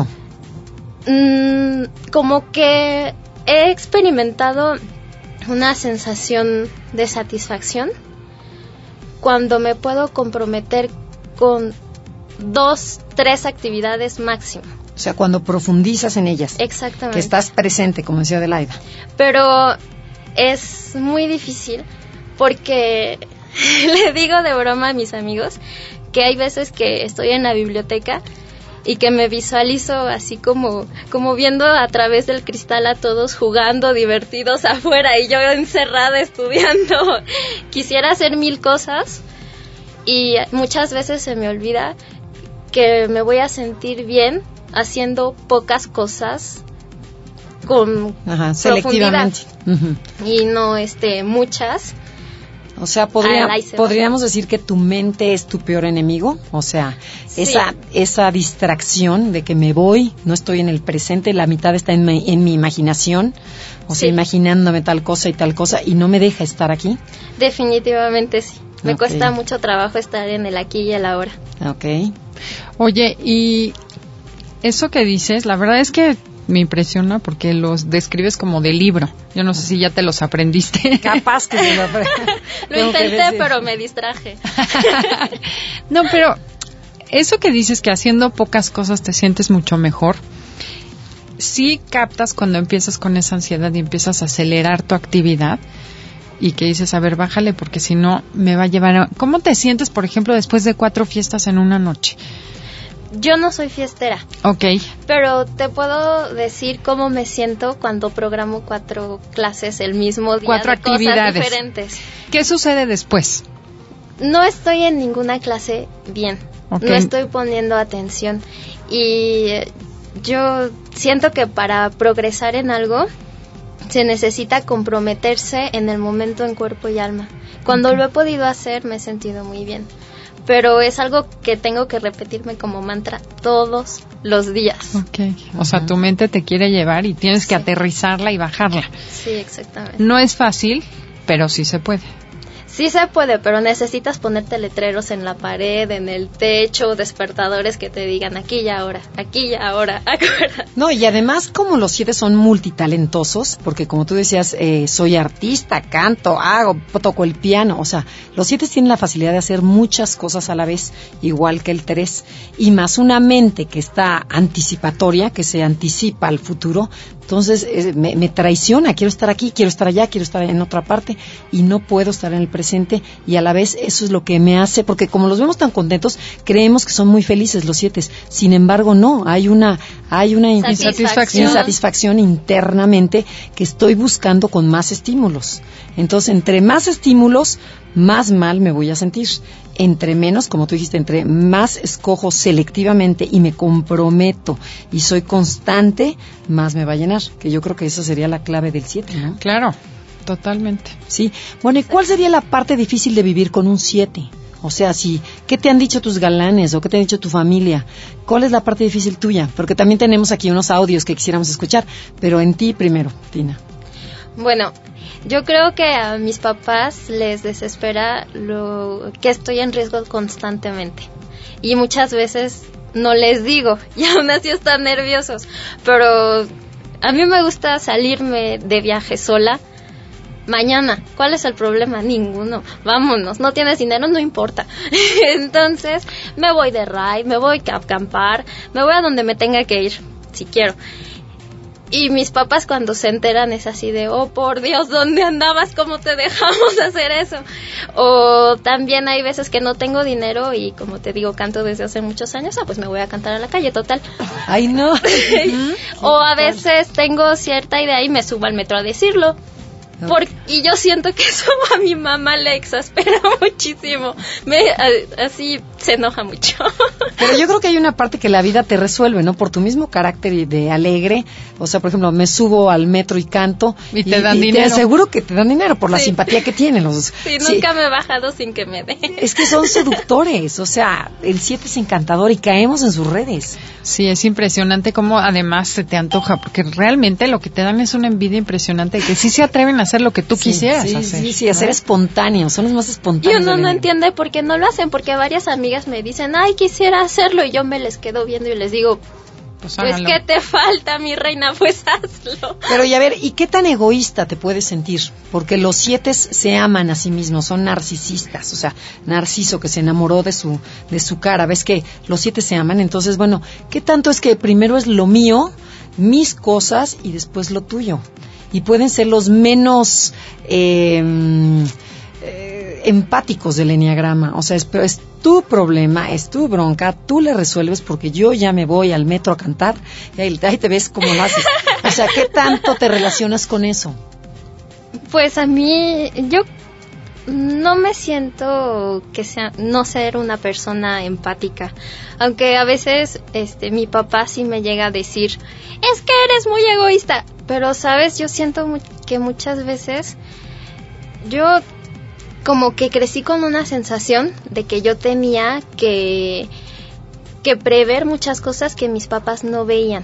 [SPEAKER 4] Mmm, como que he experimentado una sensación de satisfacción cuando me puedo comprometer con dos, tres actividades máximo.
[SPEAKER 2] O sea, cuando profundizas en ellas.
[SPEAKER 4] Exactamente.
[SPEAKER 2] Que estás presente, como decía Adelaida.
[SPEAKER 4] Pero es muy difícil porque le digo de broma a mis amigos que hay veces que estoy en la biblioteca y que me visualizo así como, como viendo a través del cristal a todos jugando, divertidos afuera, y yo encerrada estudiando. Quisiera hacer mil cosas y muchas veces se me olvida que me voy a sentir bien haciendo pocas cosas con
[SPEAKER 2] Ajá, selectivamente.
[SPEAKER 4] Uh-huh. Y no este muchas.
[SPEAKER 2] O sea, podría,
[SPEAKER 4] ahí se va.
[SPEAKER 2] podríamos decir que tu mente es tu peor enemigo. O sea,
[SPEAKER 4] Sí.
[SPEAKER 2] esa esa distracción de que me voy, no estoy en el presente, la mitad está en mi, en mi imaginación. O sea,
[SPEAKER 4] Sí.
[SPEAKER 2] imaginándome tal cosa y tal cosa y no me deja estar aquí.
[SPEAKER 4] Definitivamente sí. Me
[SPEAKER 2] Ok.
[SPEAKER 4] cuesta mucho trabajo estar en el aquí y el ahora.
[SPEAKER 2] Ok.
[SPEAKER 3] Oye, y eso que dices, la verdad es que me impresiona porque los describes como de libro. Yo no sé si ya te los aprendiste.
[SPEAKER 2] Capaz que se lo apre-
[SPEAKER 4] Lo
[SPEAKER 2] tengo que
[SPEAKER 4] intenté,
[SPEAKER 2] decir.
[SPEAKER 4] pero me distraje.
[SPEAKER 3] No, pero eso que dices que haciendo pocas cosas te sientes mucho mejor, sí captas cuando empiezas con esa ansiedad y empiezas a acelerar tu actividad y que dices, a ver, bájale porque si no me va a llevar a... ¿Cómo te sientes, por ejemplo, después de cuatro fiestas en una noche?
[SPEAKER 4] Yo no soy fiestera,
[SPEAKER 3] Ok,
[SPEAKER 4] pero te puedo decir cómo me siento cuando programo cuatro clases el mismo día
[SPEAKER 3] Cuatro
[SPEAKER 4] de cosas
[SPEAKER 3] actividades.
[SPEAKER 4] diferentes.
[SPEAKER 3] ¿qué sucede después?
[SPEAKER 4] No estoy en ninguna clase bien,
[SPEAKER 3] Ok.
[SPEAKER 4] no estoy poniendo atención y eh, yo siento que para progresar en algo se necesita comprometerse en el momento en cuerpo y alma. Cuando lo he podido hacer me he sentido muy bien, pero es algo que tengo que repetirme como mantra todos los días.
[SPEAKER 3] Ok, o sea, tu mente te quiere llevar y tienes que
[SPEAKER 4] Sí.
[SPEAKER 3] aterrizarla y bajarla.
[SPEAKER 4] Sí, exactamente.
[SPEAKER 3] No es fácil, pero sí se puede.
[SPEAKER 4] Sí se puede, pero necesitas ponerte letreros en la pared, en el techo, despertadores que te digan aquí y ahora, aquí y ahora, ahora.
[SPEAKER 2] No, y además como los siete son multitalentosos, porque como tú decías, eh, soy artista, canto, hago, toco el piano, o sea, los siete tienen la facilidad de hacer muchas cosas a la vez, igual que el tres, y más una mente que está anticipatoria, que se anticipa al futuro, entonces eh, me, me traiciona, quiero estar aquí, quiero estar allá, quiero estar en otra parte, y no puedo estar en el presente, y a la vez eso es lo que me hace, porque como los vemos tan contentos, creemos que son muy felices los siete, sin embargo no, hay una, hay una
[SPEAKER 4] Satisfacción.
[SPEAKER 2] insatisfacción internamente que estoy buscando con más estímulos. Entonces, entre más estímulos, más mal me voy a sentir. Entre menos, como tú dijiste, entre más escojo selectivamente y me comprometo y soy constante, más me va a llenar. Que yo creo que esa sería la clave del siete, ¿no?
[SPEAKER 3] Claro, totalmente.
[SPEAKER 2] Sí. Bueno, ¿y cuál sería la parte difícil de vivir con un siete? O sea, si, ¿qué te han dicho tus galanes o qué te ha dicho tu familia? ¿Cuál es la parte difícil tuya? Porque también tenemos aquí unos audios que quisiéramos escuchar, pero en ti primero, Tina.
[SPEAKER 4] Bueno, yo creo que a mis papás les desespera lo que estoy en riesgo constantemente. Y muchas veces no les digo, y aún así están nerviosos. Pero a mí me gusta salirme de viaje sola. Mañana, ¿cuál es el problema? Ninguno. Vámonos, no tienes dinero, no importa. Entonces, me voy de ride, me voy a acampar, me voy a donde me tenga que ir, si quiero. Y mis papás cuando se enteran es así de, oh por Dios, ¿dónde andabas? ¿Cómo te dejamos hacer eso? O también hay veces que no tengo dinero y como te digo, canto desde hace muchos años, ah, pues me voy a cantar a la calle, total.
[SPEAKER 2] Ay, no.
[SPEAKER 4] O a veces tengo cierta idea y me subo al metro a decirlo. Por, y yo siento que eso a mi mamá le exaspera muchísimo. Me, a, así se enoja mucho.
[SPEAKER 2] Pero yo creo que hay una parte que la vida te resuelve, ¿no? Por tu mismo carácter y de alegre. O sea, por ejemplo, me subo al metro y canto.
[SPEAKER 3] Y te dan
[SPEAKER 2] y
[SPEAKER 3] dinero.
[SPEAKER 2] te aseguro que te dan dinero por la
[SPEAKER 4] Sí.
[SPEAKER 2] simpatía que tienen los.
[SPEAKER 4] Sí, nunca me he bajado sin que me den.
[SPEAKER 2] Es que son seductores. O sea, el siete es encantador y caemos en sus redes.
[SPEAKER 3] Sí, es impresionante cómo además se te antoja, porque realmente lo que te dan es una envidia impresionante, que sí se atreven a hacer lo que tú
[SPEAKER 2] Sí,
[SPEAKER 3] quisieras
[SPEAKER 2] sí,
[SPEAKER 3] hacer.
[SPEAKER 2] Sí, sí, hacer
[SPEAKER 3] ¿no?
[SPEAKER 2] espontáneos. Son los más
[SPEAKER 4] Y
[SPEAKER 2] espontáneos.
[SPEAKER 4] uno
[SPEAKER 2] del
[SPEAKER 4] no
[SPEAKER 2] enemigo.
[SPEAKER 4] entiende por qué no lo hacen, porque varias amigas me dicen, ay, quisiera hacerlo, y yo me les quedo viendo y les digo,
[SPEAKER 3] Pues
[SPEAKER 4] pues,
[SPEAKER 3] háganlo.
[SPEAKER 4] ¿qué te falta, mi reina? Pues hazlo.
[SPEAKER 2] Pero y a ver, ¿y qué tan egoísta te puedes sentir? Porque los siete se aman a sí mismos, son narcisistas, o sea, Narciso que se enamoró de su de su cara, ves que los siete se aman, entonces bueno, ¿qué tanto es que primero es lo mío, mis cosas y después lo tuyo? Y pueden ser los menos eh, eh, empáticos del enneagrama, o sea, es, pero es tu problema, es tu bronca, tú le resuelves porque yo ya me voy al metro a cantar y ahí, ahí te ves cómo lo haces. O sea, ¿qué tanto te relacionas con eso?
[SPEAKER 4] Pues a mí, yo no me siento que sea, no ser una persona empática, aunque a veces este mi papá sí me llega a decir, es que eres muy egoísta, pero sabes, yo siento mu- que muchas veces yo como que crecí con una sensación de que yo tenía que, que prever muchas cosas que mis papás no veían.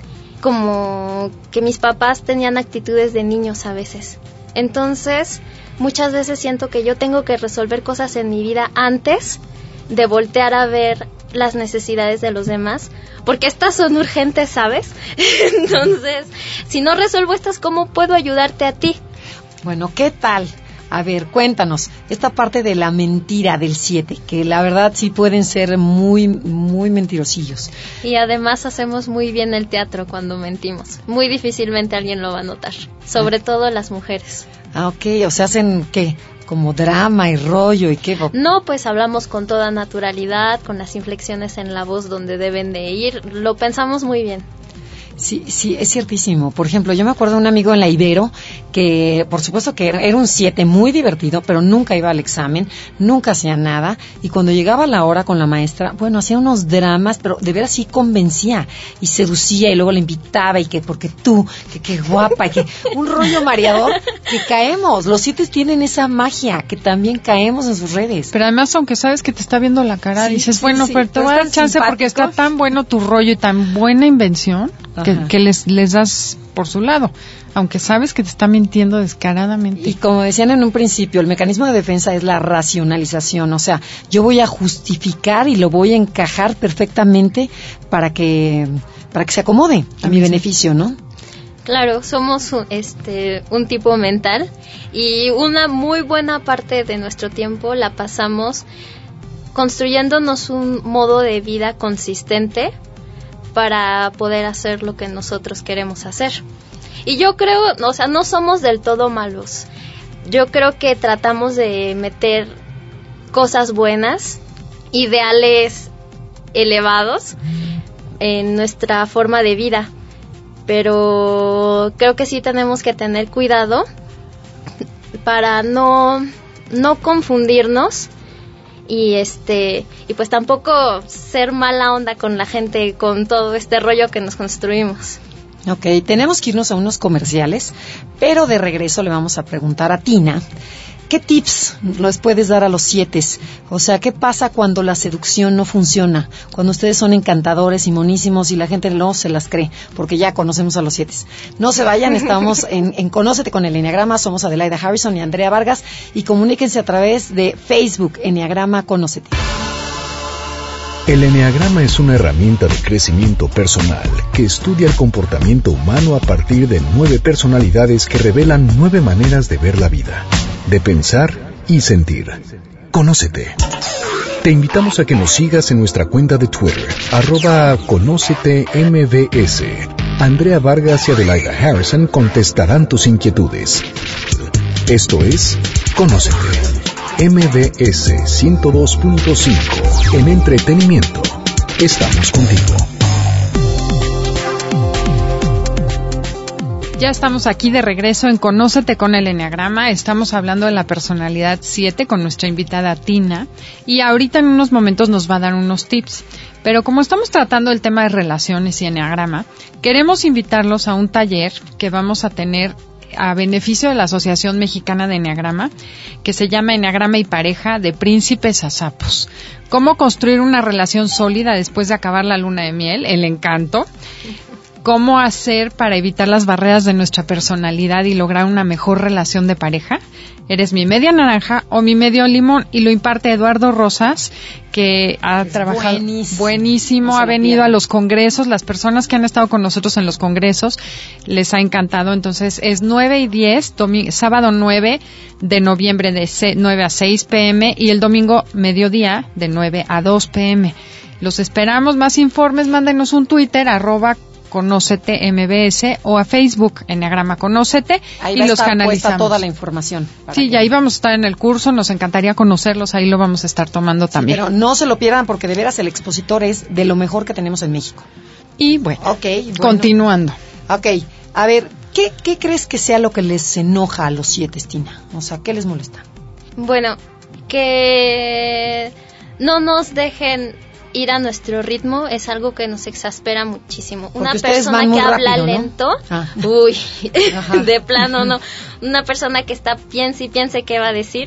[SPEAKER 4] Como que mis papás tenían actitudes de niños a veces. Entonces, muchas veces siento que yo tengo que resolver cosas en mi vida antes de voltear a ver las necesidades de los demás, porque estas son urgentes, ¿sabes? Entonces, si no resuelvo estas, ¿cómo puedo ayudarte a ti?
[SPEAKER 2] Bueno, ¿qué tal? A ver, cuéntanos, esta parte de la mentira del siete, que la verdad sí pueden ser muy, muy mentirosillos.
[SPEAKER 4] Y además hacemos muy bien el teatro cuando mentimos. Muy difícilmente alguien lo va a notar, sobre ah. todo las mujeres.
[SPEAKER 2] Ah, ok, o sea, hacen, ¿qué? Como drama y rollo y qué.
[SPEAKER 4] No, pues hablamos con toda naturalidad, con las inflexiones en la voz donde deben de ir, lo pensamos muy bien.
[SPEAKER 2] Sí, sí, es ciertísimo. Por ejemplo, yo me acuerdo de un amigo en la Ibero que, por supuesto que era, era un siete muy divertido, pero nunca iba al examen, nunca hacía nada, y cuando llegaba la hora con la maestra, bueno, hacía unos dramas, pero de veras sí convencía y seducía y luego le invitaba y que porque tú, que qué guapa, y que un rollo mareador que caemos. Los siete tienen esa magia que también caemos en sus redes.
[SPEAKER 3] Pero además, aunque sabes que te está viendo la cara, sí, dices, sí, bueno, sí, pero te voy a dar chance simpático. Porque está tan bueno tu rollo y tan buena invención. Que, que les, les das por su lado, aunque sabes que te está mintiendo descaradamente.
[SPEAKER 2] Y como decían en un principio, el mecanismo de defensa es la racionalización, o sea, yo voy a justificar y lo voy a encajar perfectamente para que para que se acomode a mi beneficio, ¿no?
[SPEAKER 4] Claro, somos este un tipo mental y una muy buena parte de nuestro tiempo la pasamos construyéndonos un modo de vida consistente para poder hacer lo que nosotros queremos hacer. Y yo creo, o sea, no somos del todo malos. Yo creo que tratamos de meter cosas buenas, ideales elevados en nuestra forma de vida. Pero creo que sí tenemos que tener cuidado para no, no confundirnos y este y pues tampoco ser mala onda con la gente con todo este rollo que nos construimos.
[SPEAKER 2] Ok, tenemos que irnos a unos comerciales, pero de regreso le vamos a preguntar a Tina, ¿qué tips les puedes dar a los siete? O sea, ¿qué pasa cuando la seducción no funciona? Cuando ustedes son encantadores y monísimos y la gente no se las cree, porque ya conocemos a los siete. No se vayan, estamos en, en Conócete con el Enneagrama, somos Adelaida Harrison y Andrea Vargas, y comuníquense a través de Facebook, Enneagrama Conócete.
[SPEAKER 1] El Enneagrama es una herramienta de crecimiento personal que estudia el comportamiento humano a partir de nueve personalidades que revelan nueve maneras de ver la vida, de pensar y sentir. Conócete. Te invitamos a que nos sigas en nuestra cuenta de Twitter, arroba Conócete M V S. Andrea Vargas y Adelaida Harrison contestarán tus inquietudes. Esto es Conócete. M V S ciento dos punto cinco. En entretenimiento. Estamos contigo.
[SPEAKER 3] Ya estamos aquí de regreso en Conócete con el Enneagrama. Estamos hablando de la personalidad siete con nuestra invitada Tina. Y ahorita en unos momentos nos va a dar unos tips. Pero como estamos tratando el tema de relaciones y Enneagrama, queremos invitarlos a un taller que vamos a tener a beneficio de la Asociación Mexicana de Enneagrama, que se llama Enneagrama y Pareja de Príncipes a Sapos. Cómo construir una relación sólida después de acabar la luna de miel, el encanto. Cómo hacer para evitar las barreras de nuestra personalidad y lograr una mejor relación de pareja. Eres mi media naranja o mi medio limón, y lo imparte Eduardo Rosas, que ha es trabajado buenísimo, buenísimo ha venido a los congresos, las personas que han estado con nosotros en los congresos les ha encantado. Entonces es nueve y diez, domi- sábado nueve de noviembre de nueve a seis pm y el domingo mediodía de nueve a dos pm. Los esperamos. Más informes, mándenos un Twitter, arroba Conócete M B S, o a Facebook Enneagrama Conócete,
[SPEAKER 2] ahí
[SPEAKER 3] y
[SPEAKER 2] va a
[SPEAKER 3] los
[SPEAKER 2] estar
[SPEAKER 3] canalizamos.
[SPEAKER 2] Puesta toda la información.
[SPEAKER 3] Sí,
[SPEAKER 2] que...
[SPEAKER 3] ya ahí vamos a estar en el curso, nos encantaría conocerlos, ahí lo vamos a estar tomando también.
[SPEAKER 2] Sí, pero no se lo pierdan porque de veras el expositor es de lo mejor que tenemos en México.
[SPEAKER 3] Y bueno,
[SPEAKER 2] okay, bueno.
[SPEAKER 3] continuando.
[SPEAKER 2] Ok, a ver, ¿qué, ¿qué crees que sea lo que les enoja a los siete, Tina? O sea, ¿qué les molesta?
[SPEAKER 4] Bueno, que no nos dejen ir a nuestro ritmo es algo que nos exaspera muchísimo.
[SPEAKER 2] Porque
[SPEAKER 4] una persona que
[SPEAKER 2] rápido,
[SPEAKER 4] habla
[SPEAKER 2] ¿no?
[SPEAKER 4] lento,
[SPEAKER 2] ah.
[SPEAKER 4] uy, de plano no. Una persona que está piense y piense qué va a decir,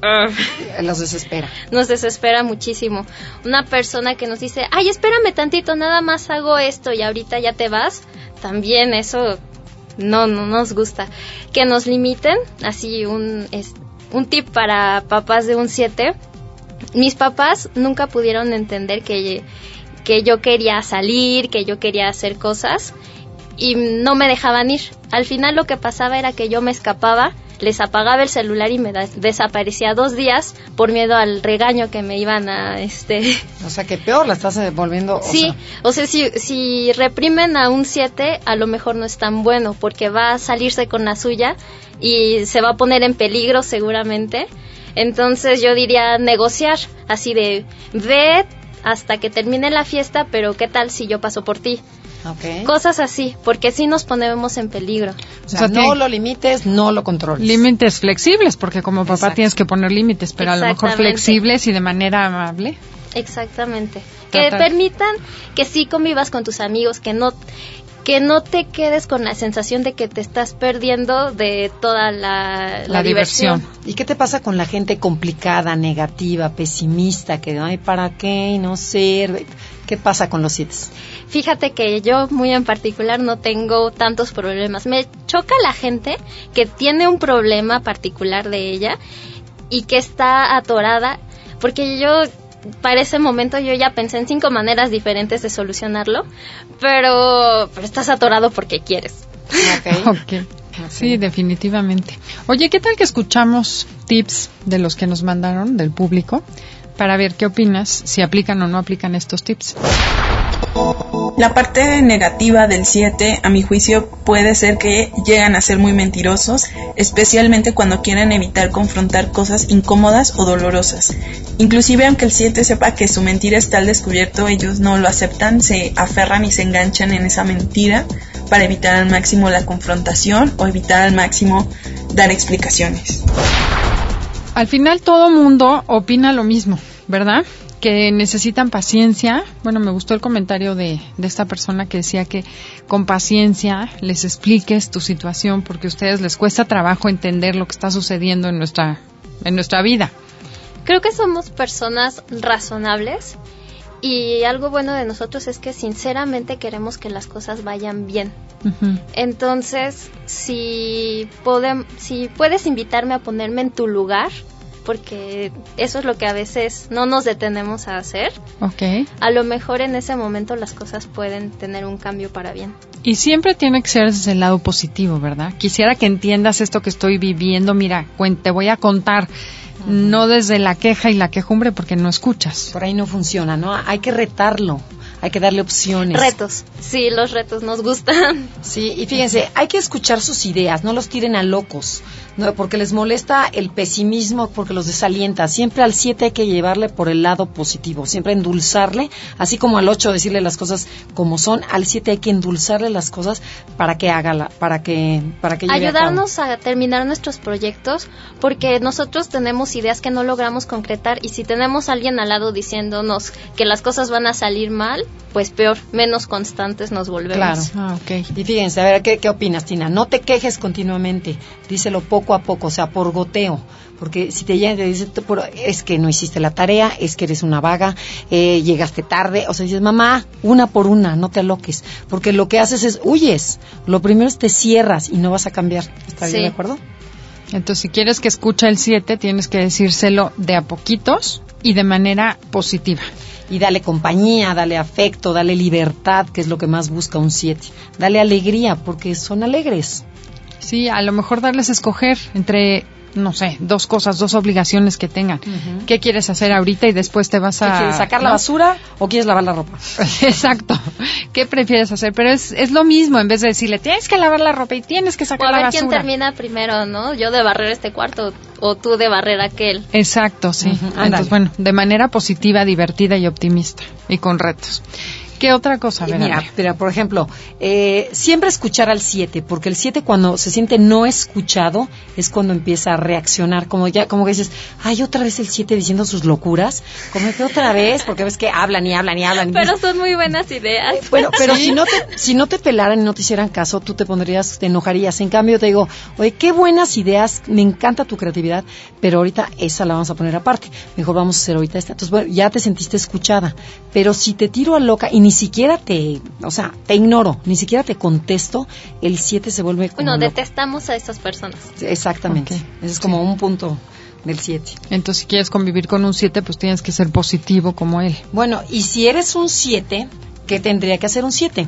[SPEAKER 4] uh,
[SPEAKER 2] los desespera.
[SPEAKER 4] Nos desespera muchísimo. Una persona que nos dice, ay, espérame tantito, nada más hago esto y ahorita ya te vas, también eso no, no nos gusta. Que nos limiten, así un, es, un tip para papás de un siete. Mis papás nunca pudieron entender que, que yo quería salir, que yo quería hacer cosas y no me dejaban ir. Al final lo que pasaba era que yo me escapaba, les apagaba el celular y me da- desaparecía dos días por miedo al regaño que me iban a... este
[SPEAKER 2] O sea, que peor, la estás volviendo... O
[SPEAKER 4] Sí,
[SPEAKER 2] sea,
[SPEAKER 4] o sea, si, si reprimen a un siete, a lo mejor no es tan bueno, porque va a salirse con la suya y se va a poner en peligro seguramente. Entonces yo diría negociar, así de, ve hasta que termine la fiesta, pero ¿qué tal si yo paso por ti?
[SPEAKER 2] okay.
[SPEAKER 4] Cosas así, porque sí nos ponemos en peligro.
[SPEAKER 2] O sea,
[SPEAKER 3] O sea,
[SPEAKER 2] no
[SPEAKER 3] que-
[SPEAKER 2] lo limites, no lo controles.
[SPEAKER 3] Límites flexibles, porque como papá
[SPEAKER 2] Exacto.
[SPEAKER 3] tienes que poner límites, pero a lo mejor
[SPEAKER 4] Exactamente.
[SPEAKER 3] flexibles y de manera amable.
[SPEAKER 4] Exactamente. Que
[SPEAKER 3] Tratar.
[SPEAKER 4] permitan que sí convivas con tus amigos, que no que no te quedes con la sensación de que te estás perdiendo de toda la, la,
[SPEAKER 3] La diversión.
[SPEAKER 4] diversión.
[SPEAKER 2] ¿Y qué te pasa con la gente complicada, negativa, pesimista, que ay, ¿para qué? No sirve. ¿Qué pasa con los siete?
[SPEAKER 4] Fíjate que yo muy en particular no tengo tantos problemas. Me choca la gente que tiene un problema particular de ella y que está atorada, porque yo para ese momento yo ya pensé en cinco maneras diferentes de solucionarlo, pero, pero estás atorado porque quieres.
[SPEAKER 2] Okay.
[SPEAKER 3] Ok. Sí, definitivamente. Oye, ¿qué tal que escuchamos tips de los que nos mandaron, del público, para ver qué opinas, si aplican o no aplican estos tips?
[SPEAKER 5] La parte negativa del siete, a mi juicio, puede ser que llegan a ser muy mentirosos, especialmente cuando quieren evitar confrontar cosas incómodas o dolorosas. Inclusive aunque el siete sepa que su mentira está al descubierto, ellos no lo aceptan, se aferran y se enganchan en esa mentira para evitar al máximo la confrontación o evitar al máximo dar explicaciones.
[SPEAKER 3] Al final todo mundo opina lo mismo, ¿verdad? Que necesitan paciencia. Bueno, me gustó el comentario de, de esta persona que decía que con paciencia les expliques tu situación porque a ustedes les cuesta trabajo entender lo que está sucediendo en nuestra, en nuestra vida.
[SPEAKER 4] Creo que somos personas razonables y algo bueno de nosotros es que sinceramente queremos que las cosas vayan bien.
[SPEAKER 3] Uh-huh.
[SPEAKER 4] Entonces, si, podem- si puedes invitarme a ponerme en tu lugar, porque eso es lo que a veces no nos detenemos a hacer,
[SPEAKER 3] Ok.
[SPEAKER 4] a lo mejor en ese momento las cosas pueden tener un cambio para bien.
[SPEAKER 3] Y siempre tiene que ser desde el lado positivo, ¿verdad? Quisiera que entiendas esto que estoy viviendo. Mira, cuen- te voy a contar, uh-huh. no desde la queja y la quejumbre porque no escuchas.
[SPEAKER 2] Por ahí no funciona, ¿no? Hay que retarlo, hay que darle opciones.
[SPEAKER 4] Retos, sí, los retos nos gustan.
[SPEAKER 2] Sí, y fíjense, hay que escuchar sus ideas, no los tiren a locos, no, porque les molesta el pesimismo, porque los desalienta. Siempre al siete hay que llevarle por el lado positivo, siempre endulzarle, así como al ocho decirle las cosas como son, al siete hay que endulzarle las cosas para que haga la, para que, para que lleve
[SPEAKER 4] Ayudarnos
[SPEAKER 2] a cabo.
[SPEAKER 4] a terminar nuestros proyectos, porque nosotros tenemos ideas que no logramos concretar y si tenemos a alguien al lado diciéndonos que las cosas van a salir mal, pues peor, menos constantes nos volvemos.
[SPEAKER 2] Claro.
[SPEAKER 3] Ah, ok.
[SPEAKER 2] Y fíjense, a ver, ¿qué, qué opinas, Tina? No te quejes continuamente, díselo poco a poco, o sea, por goteo, porque si te llegan y te dicen, es que no hiciste la tarea, es que eres una vaga, eh, llegaste tarde, o sea, dices, mamá, una por una, no te aloques, porque lo que haces es, huyes, lo primero es te cierras y no vas a cambiar, ¿estás
[SPEAKER 4] Sí.
[SPEAKER 2] bien de acuerdo?
[SPEAKER 3] Entonces, si quieres que escuche el siete, tienes que decírselo de a poquitos y de manera positiva.
[SPEAKER 2] Y dale compañía, dale afecto, dale libertad, que es lo que más busca un siete, dale alegría, porque son alegres.
[SPEAKER 3] Sí, a lo mejor darles a escoger entre, no sé, dos cosas, dos obligaciones que tengan.
[SPEAKER 2] Uh-huh.
[SPEAKER 3] ¿Qué quieres hacer ahorita y después te vas
[SPEAKER 2] ¿Qué
[SPEAKER 3] a...
[SPEAKER 2] quieres, sacar
[SPEAKER 3] ¿no?
[SPEAKER 2] la basura o quieres lavar la ropa?
[SPEAKER 3] Exacto. ¿Qué prefieres hacer? Pero es, es lo mismo, en vez de decirle, tienes que lavar la ropa y tienes que
[SPEAKER 4] O
[SPEAKER 3] sacar
[SPEAKER 4] a
[SPEAKER 3] la
[SPEAKER 4] ver
[SPEAKER 3] basura.
[SPEAKER 4] quién termina primero, ¿no? Yo de barrer este cuarto o tú de barrer aquel.
[SPEAKER 3] Exacto, sí.
[SPEAKER 2] Ujú, ándale.
[SPEAKER 3] Entonces, bueno, de manera positiva, divertida y optimista y con retos. ¿Qué otra cosa?
[SPEAKER 2] Eh, mira, mira, por ejemplo, eh, siempre escuchar al siete, porque el siete cuando se siente no escuchado es cuando empieza a reaccionar, como ya, como que dices, ay, otra vez el siete diciendo sus locuras, como que otra vez, porque ves que hablan y hablan y hablan. Y
[SPEAKER 4] pero
[SPEAKER 2] dices,
[SPEAKER 4] son muy buenas ideas.
[SPEAKER 2] Eh, bueno, pero
[SPEAKER 3] ¿Sí?
[SPEAKER 2] si no te, si no te pelaran y no te hicieran caso, tú te pondrías, te enojarías. En cambio, te digo, oye, qué buenas ideas, me encanta tu creatividad, pero ahorita esa la vamos a poner aparte. Mejor vamos a hacer ahorita esta. Entonces, bueno, ya te sentiste escuchada. Pero si te tiro a loca y ni siquiera te, o sea, te ignoro, ni siquiera te contesto, el siete se vuelve como
[SPEAKER 4] Bueno,
[SPEAKER 2] loco.
[SPEAKER 4] detestamos a esas personas.
[SPEAKER 2] Exactamente.
[SPEAKER 3] Okay.
[SPEAKER 2] Ese es como un punto del siete.
[SPEAKER 3] Entonces, si quieres convivir con un siete, pues tienes que ser positivo como él.
[SPEAKER 2] Bueno, y si eres un siete, ¿qué tendría que hacer un siete?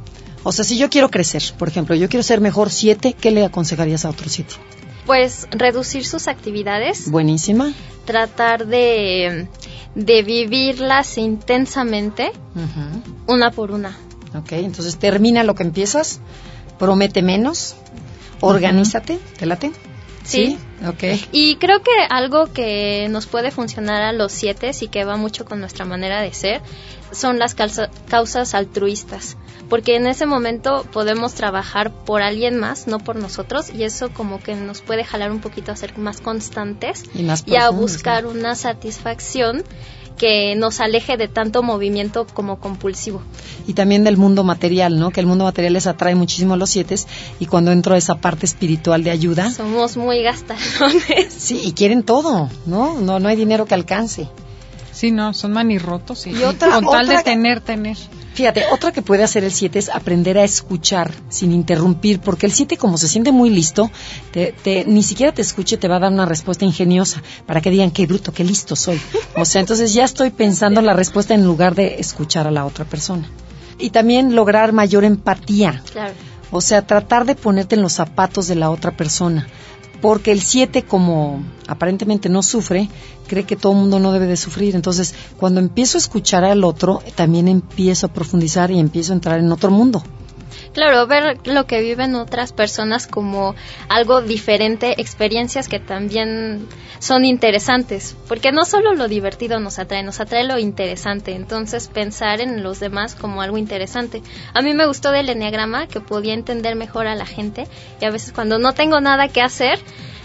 [SPEAKER 2] O sea, si yo quiero crecer, por ejemplo, yo quiero ser mejor siete, ¿qué le aconsejarías a otro siete?
[SPEAKER 4] Pues reducir sus actividades.
[SPEAKER 2] Buenísima.
[SPEAKER 4] Tratar de, de vivirlas intensamente,
[SPEAKER 2] Uh-huh.
[SPEAKER 4] una por una.
[SPEAKER 2] Ok, entonces termina lo que empiezas, promete menos, organízate, ¿te late?
[SPEAKER 4] Sí.
[SPEAKER 2] Ok.
[SPEAKER 4] Y creo que algo que nos puede funcionar a los siete y que va mucho con nuestra manera de ser son las causa, causas altruistas, porque en ese momento podemos trabajar por alguien más, no por nosotros, y eso como que nos puede jalar un poquito a ser más constantes
[SPEAKER 2] Y más
[SPEAKER 4] y a
[SPEAKER 2] profundos,
[SPEAKER 4] buscar
[SPEAKER 2] ¿no?
[SPEAKER 4] una satisfacción que nos aleje de tanto movimiento como compulsivo.
[SPEAKER 2] Y también del mundo material, ¿no? Que el mundo material les atrae muchísimo a los siete y cuando entro a esa parte espiritual de ayuda,
[SPEAKER 4] Somos muy gastarones.
[SPEAKER 2] sí, y quieren todo, ¿no? No, no hay dinero que alcance.
[SPEAKER 3] Sí, no, son manirrotos. Y,
[SPEAKER 2] Y otra-
[SPEAKER 3] con tal
[SPEAKER 2] otra-
[SPEAKER 3] de tener, tener.
[SPEAKER 2] Fíjate, otra que puede hacer el siete es aprender a escuchar sin interrumpir, porque el siete como se siente muy listo, te, te, ni siquiera te escuche, te va a dar una respuesta ingeniosa para que digan qué bruto, qué listo soy. O sea, entonces ya estoy pensando la respuesta en lugar de escuchar a la otra persona. Y también lograr mayor empatía,
[SPEAKER 4] Claro.
[SPEAKER 2] o sea, tratar de ponerte en los zapatos de la otra persona. Porque el siete, como aparentemente no sufre, cree que todo el mundo no debe de sufrir. Entonces, cuando empiezo a escuchar al otro, también empiezo a profundizar y empiezo a entrar en otro mundo.
[SPEAKER 4] Claro, ver lo que viven otras personas como algo diferente, experiencias que también son interesantes, porque no solo lo divertido nos atrae, nos atrae lo interesante, entonces pensar en los demás como algo interesante. A mí me gustó del eneagrama que podía entender mejor a la gente y a veces cuando no tengo nada que hacer,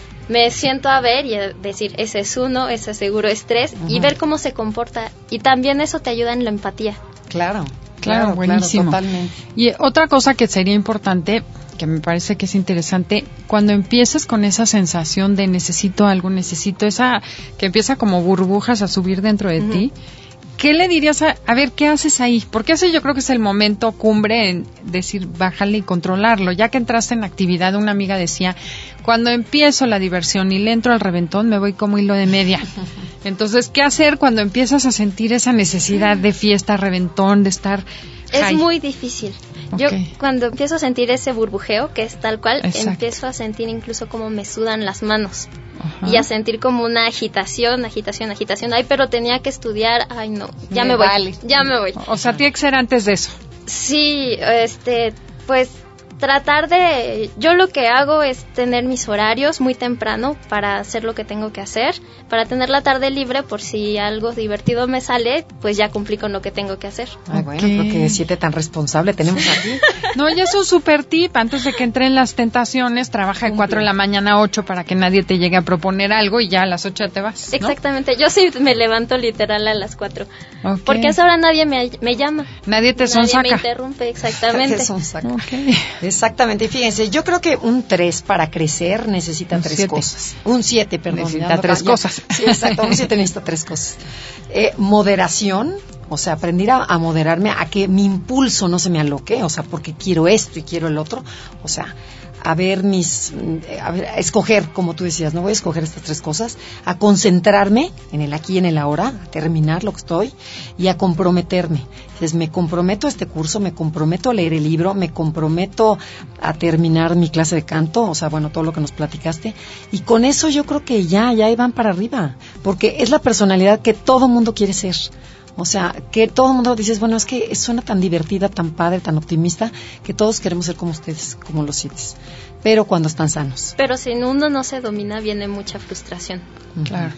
[SPEAKER 4] me siento a ver y a decir, ese es uno, ese seguro es tres, uh-huh. y ver cómo se comporta, y también eso te ayuda en la empatía.
[SPEAKER 2] Claro.
[SPEAKER 3] Claro,
[SPEAKER 2] Claro,
[SPEAKER 3] buenísimo.
[SPEAKER 2] claro, totalmente.
[SPEAKER 3] Y otra cosa que sería importante, que me parece que es interesante, cuando empiezas con esa sensación de necesito algo, necesito esa, que empieza como burbujas a subir dentro de uh-huh. ti, ¿qué le dirías a, a ver, qué haces ahí? Porque ese yo creo que es el momento cumbre en decir, bájale y controlarlo. Ya que entraste en actividad, una amiga decía, cuando empiezo la diversión y le entro al reventón, me voy como hilo de media. Entonces, ¿qué hacer cuando empiezas a sentir esa necesidad de fiesta, reventón, de estar
[SPEAKER 4] Es
[SPEAKER 3] high?
[SPEAKER 4] muy difícil.
[SPEAKER 3] Okay.
[SPEAKER 4] Yo cuando empiezo a sentir ese burbujeo, que es tal cual,
[SPEAKER 3] Exacto.
[SPEAKER 4] empiezo a sentir incluso como me sudan las manos.
[SPEAKER 3] Ajá.
[SPEAKER 4] Y a sentir como una agitación, agitación, agitación. Ay, pero tenía que estudiar. Ay, no, ya me,
[SPEAKER 2] Me
[SPEAKER 4] voy.
[SPEAKER 2] vale.
[SPEAKER 4] Ya me voy.
[SPEAKER 3] O sea, tiene que ser antes de eso.
[SPEAKER 4] Sí, este, pues tratar de... Yo lo que hago es tener mis horarios muy temprano para hacer lo que tengo que hacer, para tener la tarde libre por si algo divertido me sale, pues ya cumplí con lo que tengo que hacer.
[SPEAKER 2] Ay, bueno,
[SPEAKER 3] Ok.
[SPEAKER 2] creo que siete tan responsable tenemos aquí.
[SPEAKER 3] No, ya es un super tip. Antes de que entren las tentaciones, trabaja de cuatro de la mañana a ocho para que nadie te llegue a proponer algo y ya a las ocho ya te vas, ¿no?
[SPEAKER 4] Exactamente. Yo sí me levanto literal a las cuatro.
[SPEAKER 3] Ok.
[SPEAKER 4] Porque a esa hora nadie me, me llama.
[SPEAKER 3] Nadie te
[SPEAKER 4] Nadie
[SPEAKER 3] sonsaca.
[SPEAKER 4] me interrumpe, exactamente.
[SPEAKER 2] Que son saca.
[SPEAKER 3] Ok.
[SPEAKER 2] Exactamente, y fíjense, yo creo que un tres para crecer necesita
[SPEAKER 3] Un
[SPEAKER 2] tres
[SPEAKER 3] siete.
[SPEAKER 2] cosas. Un siete, perdón.
[SPEAKER 3] Necesita
[SPEAKER 2] ya ando
[SPEAKER 3] tres
[SPEAKER 2] acá, ya.
[SPEAKER 3] cosas.
[SPEAKER 2] Sí, exacto, un siete necesita tres cosas. Eh, moderación, o sea, aprender a, a moderarme, a que mi impulso no se me aloque, o sea, porque quiero esto y quiero el otro, o sea, a ver mis, a, ver, a escoger, como tú decías, no voy a escoger estas tres cosas, a concentrarme en el aquí y en el ahora, a terminar lo que estoy y a comprometerme. Entonces, me comprometo a este curso, me comprometo a leer el libro, me comprometo a terminar mi clase de canto, o sea, bueno, todo lo que nos platicaste, y con eso yo creo que ya, ya van para arriba, porque es la personalidad que todo mundo quiere ser. O sea, que todo el mundo dices, bueno, es que suena tan divertida, tan padre, tan optimista, que todos queremos ser como ustedes, como los siete. Pero cuando están sanos.
[SPEAKER 4] Pero si uno no se domina, viene mucha frustración.
[SPEAKER 3] Claro.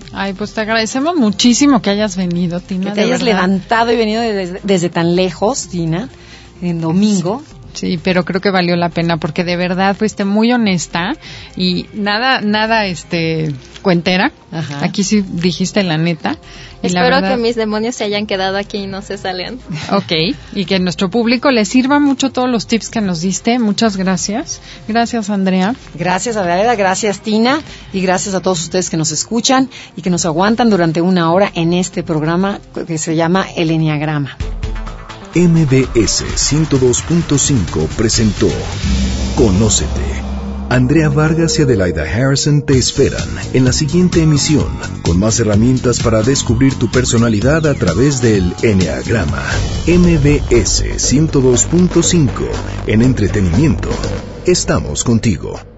[SPEAKER 3] Ay, pues te agradecemos muchísimo que hayas venido, Tina.
[SPEAKER 2] Que te hayas
[SPEAKER 3] verdad.
[SPEAKER 2] levantado y venido desde, desde tan lejos, Tina, en domingo.
[SPEAKER 3] Sí, pero creo que valió la pena porque de verdad fuiste muy honesta y nada, nada, este, cuentera.
[SPEAKER 2] Ajá.
[SPEAKER 3] Aquí sí dijiste la neta. Y
[SPEAKER 4] Espero
[SPEAKER 3] la verdad,
[SPEAKER 4] que mis demonios se hayan quedado aquí y no se salgan.
[SPEAKER 3] Ok, y que nuestro público le sirva mucho todos los tips que nos diste. Muchas gracias. Gracias, Andrea.
[SPEAKER 2] Gracias, Adelaida, gracias, Tina, y gracias a todos ustedes que nos escuchan y que nos aguantan durante una hora en este programa que se llama El Enneagrama.
[SPEAKER 1] M B S ciento dos punto cinco presentó Conócete. Andrea Vargas y Adelaida Harrison te esperan en la siguiente emisión con más herramientas para descubrir tu personalidad a través del Enneagrama. M B S ciento dos punto cinco en entretenimiento. Estamos contigo.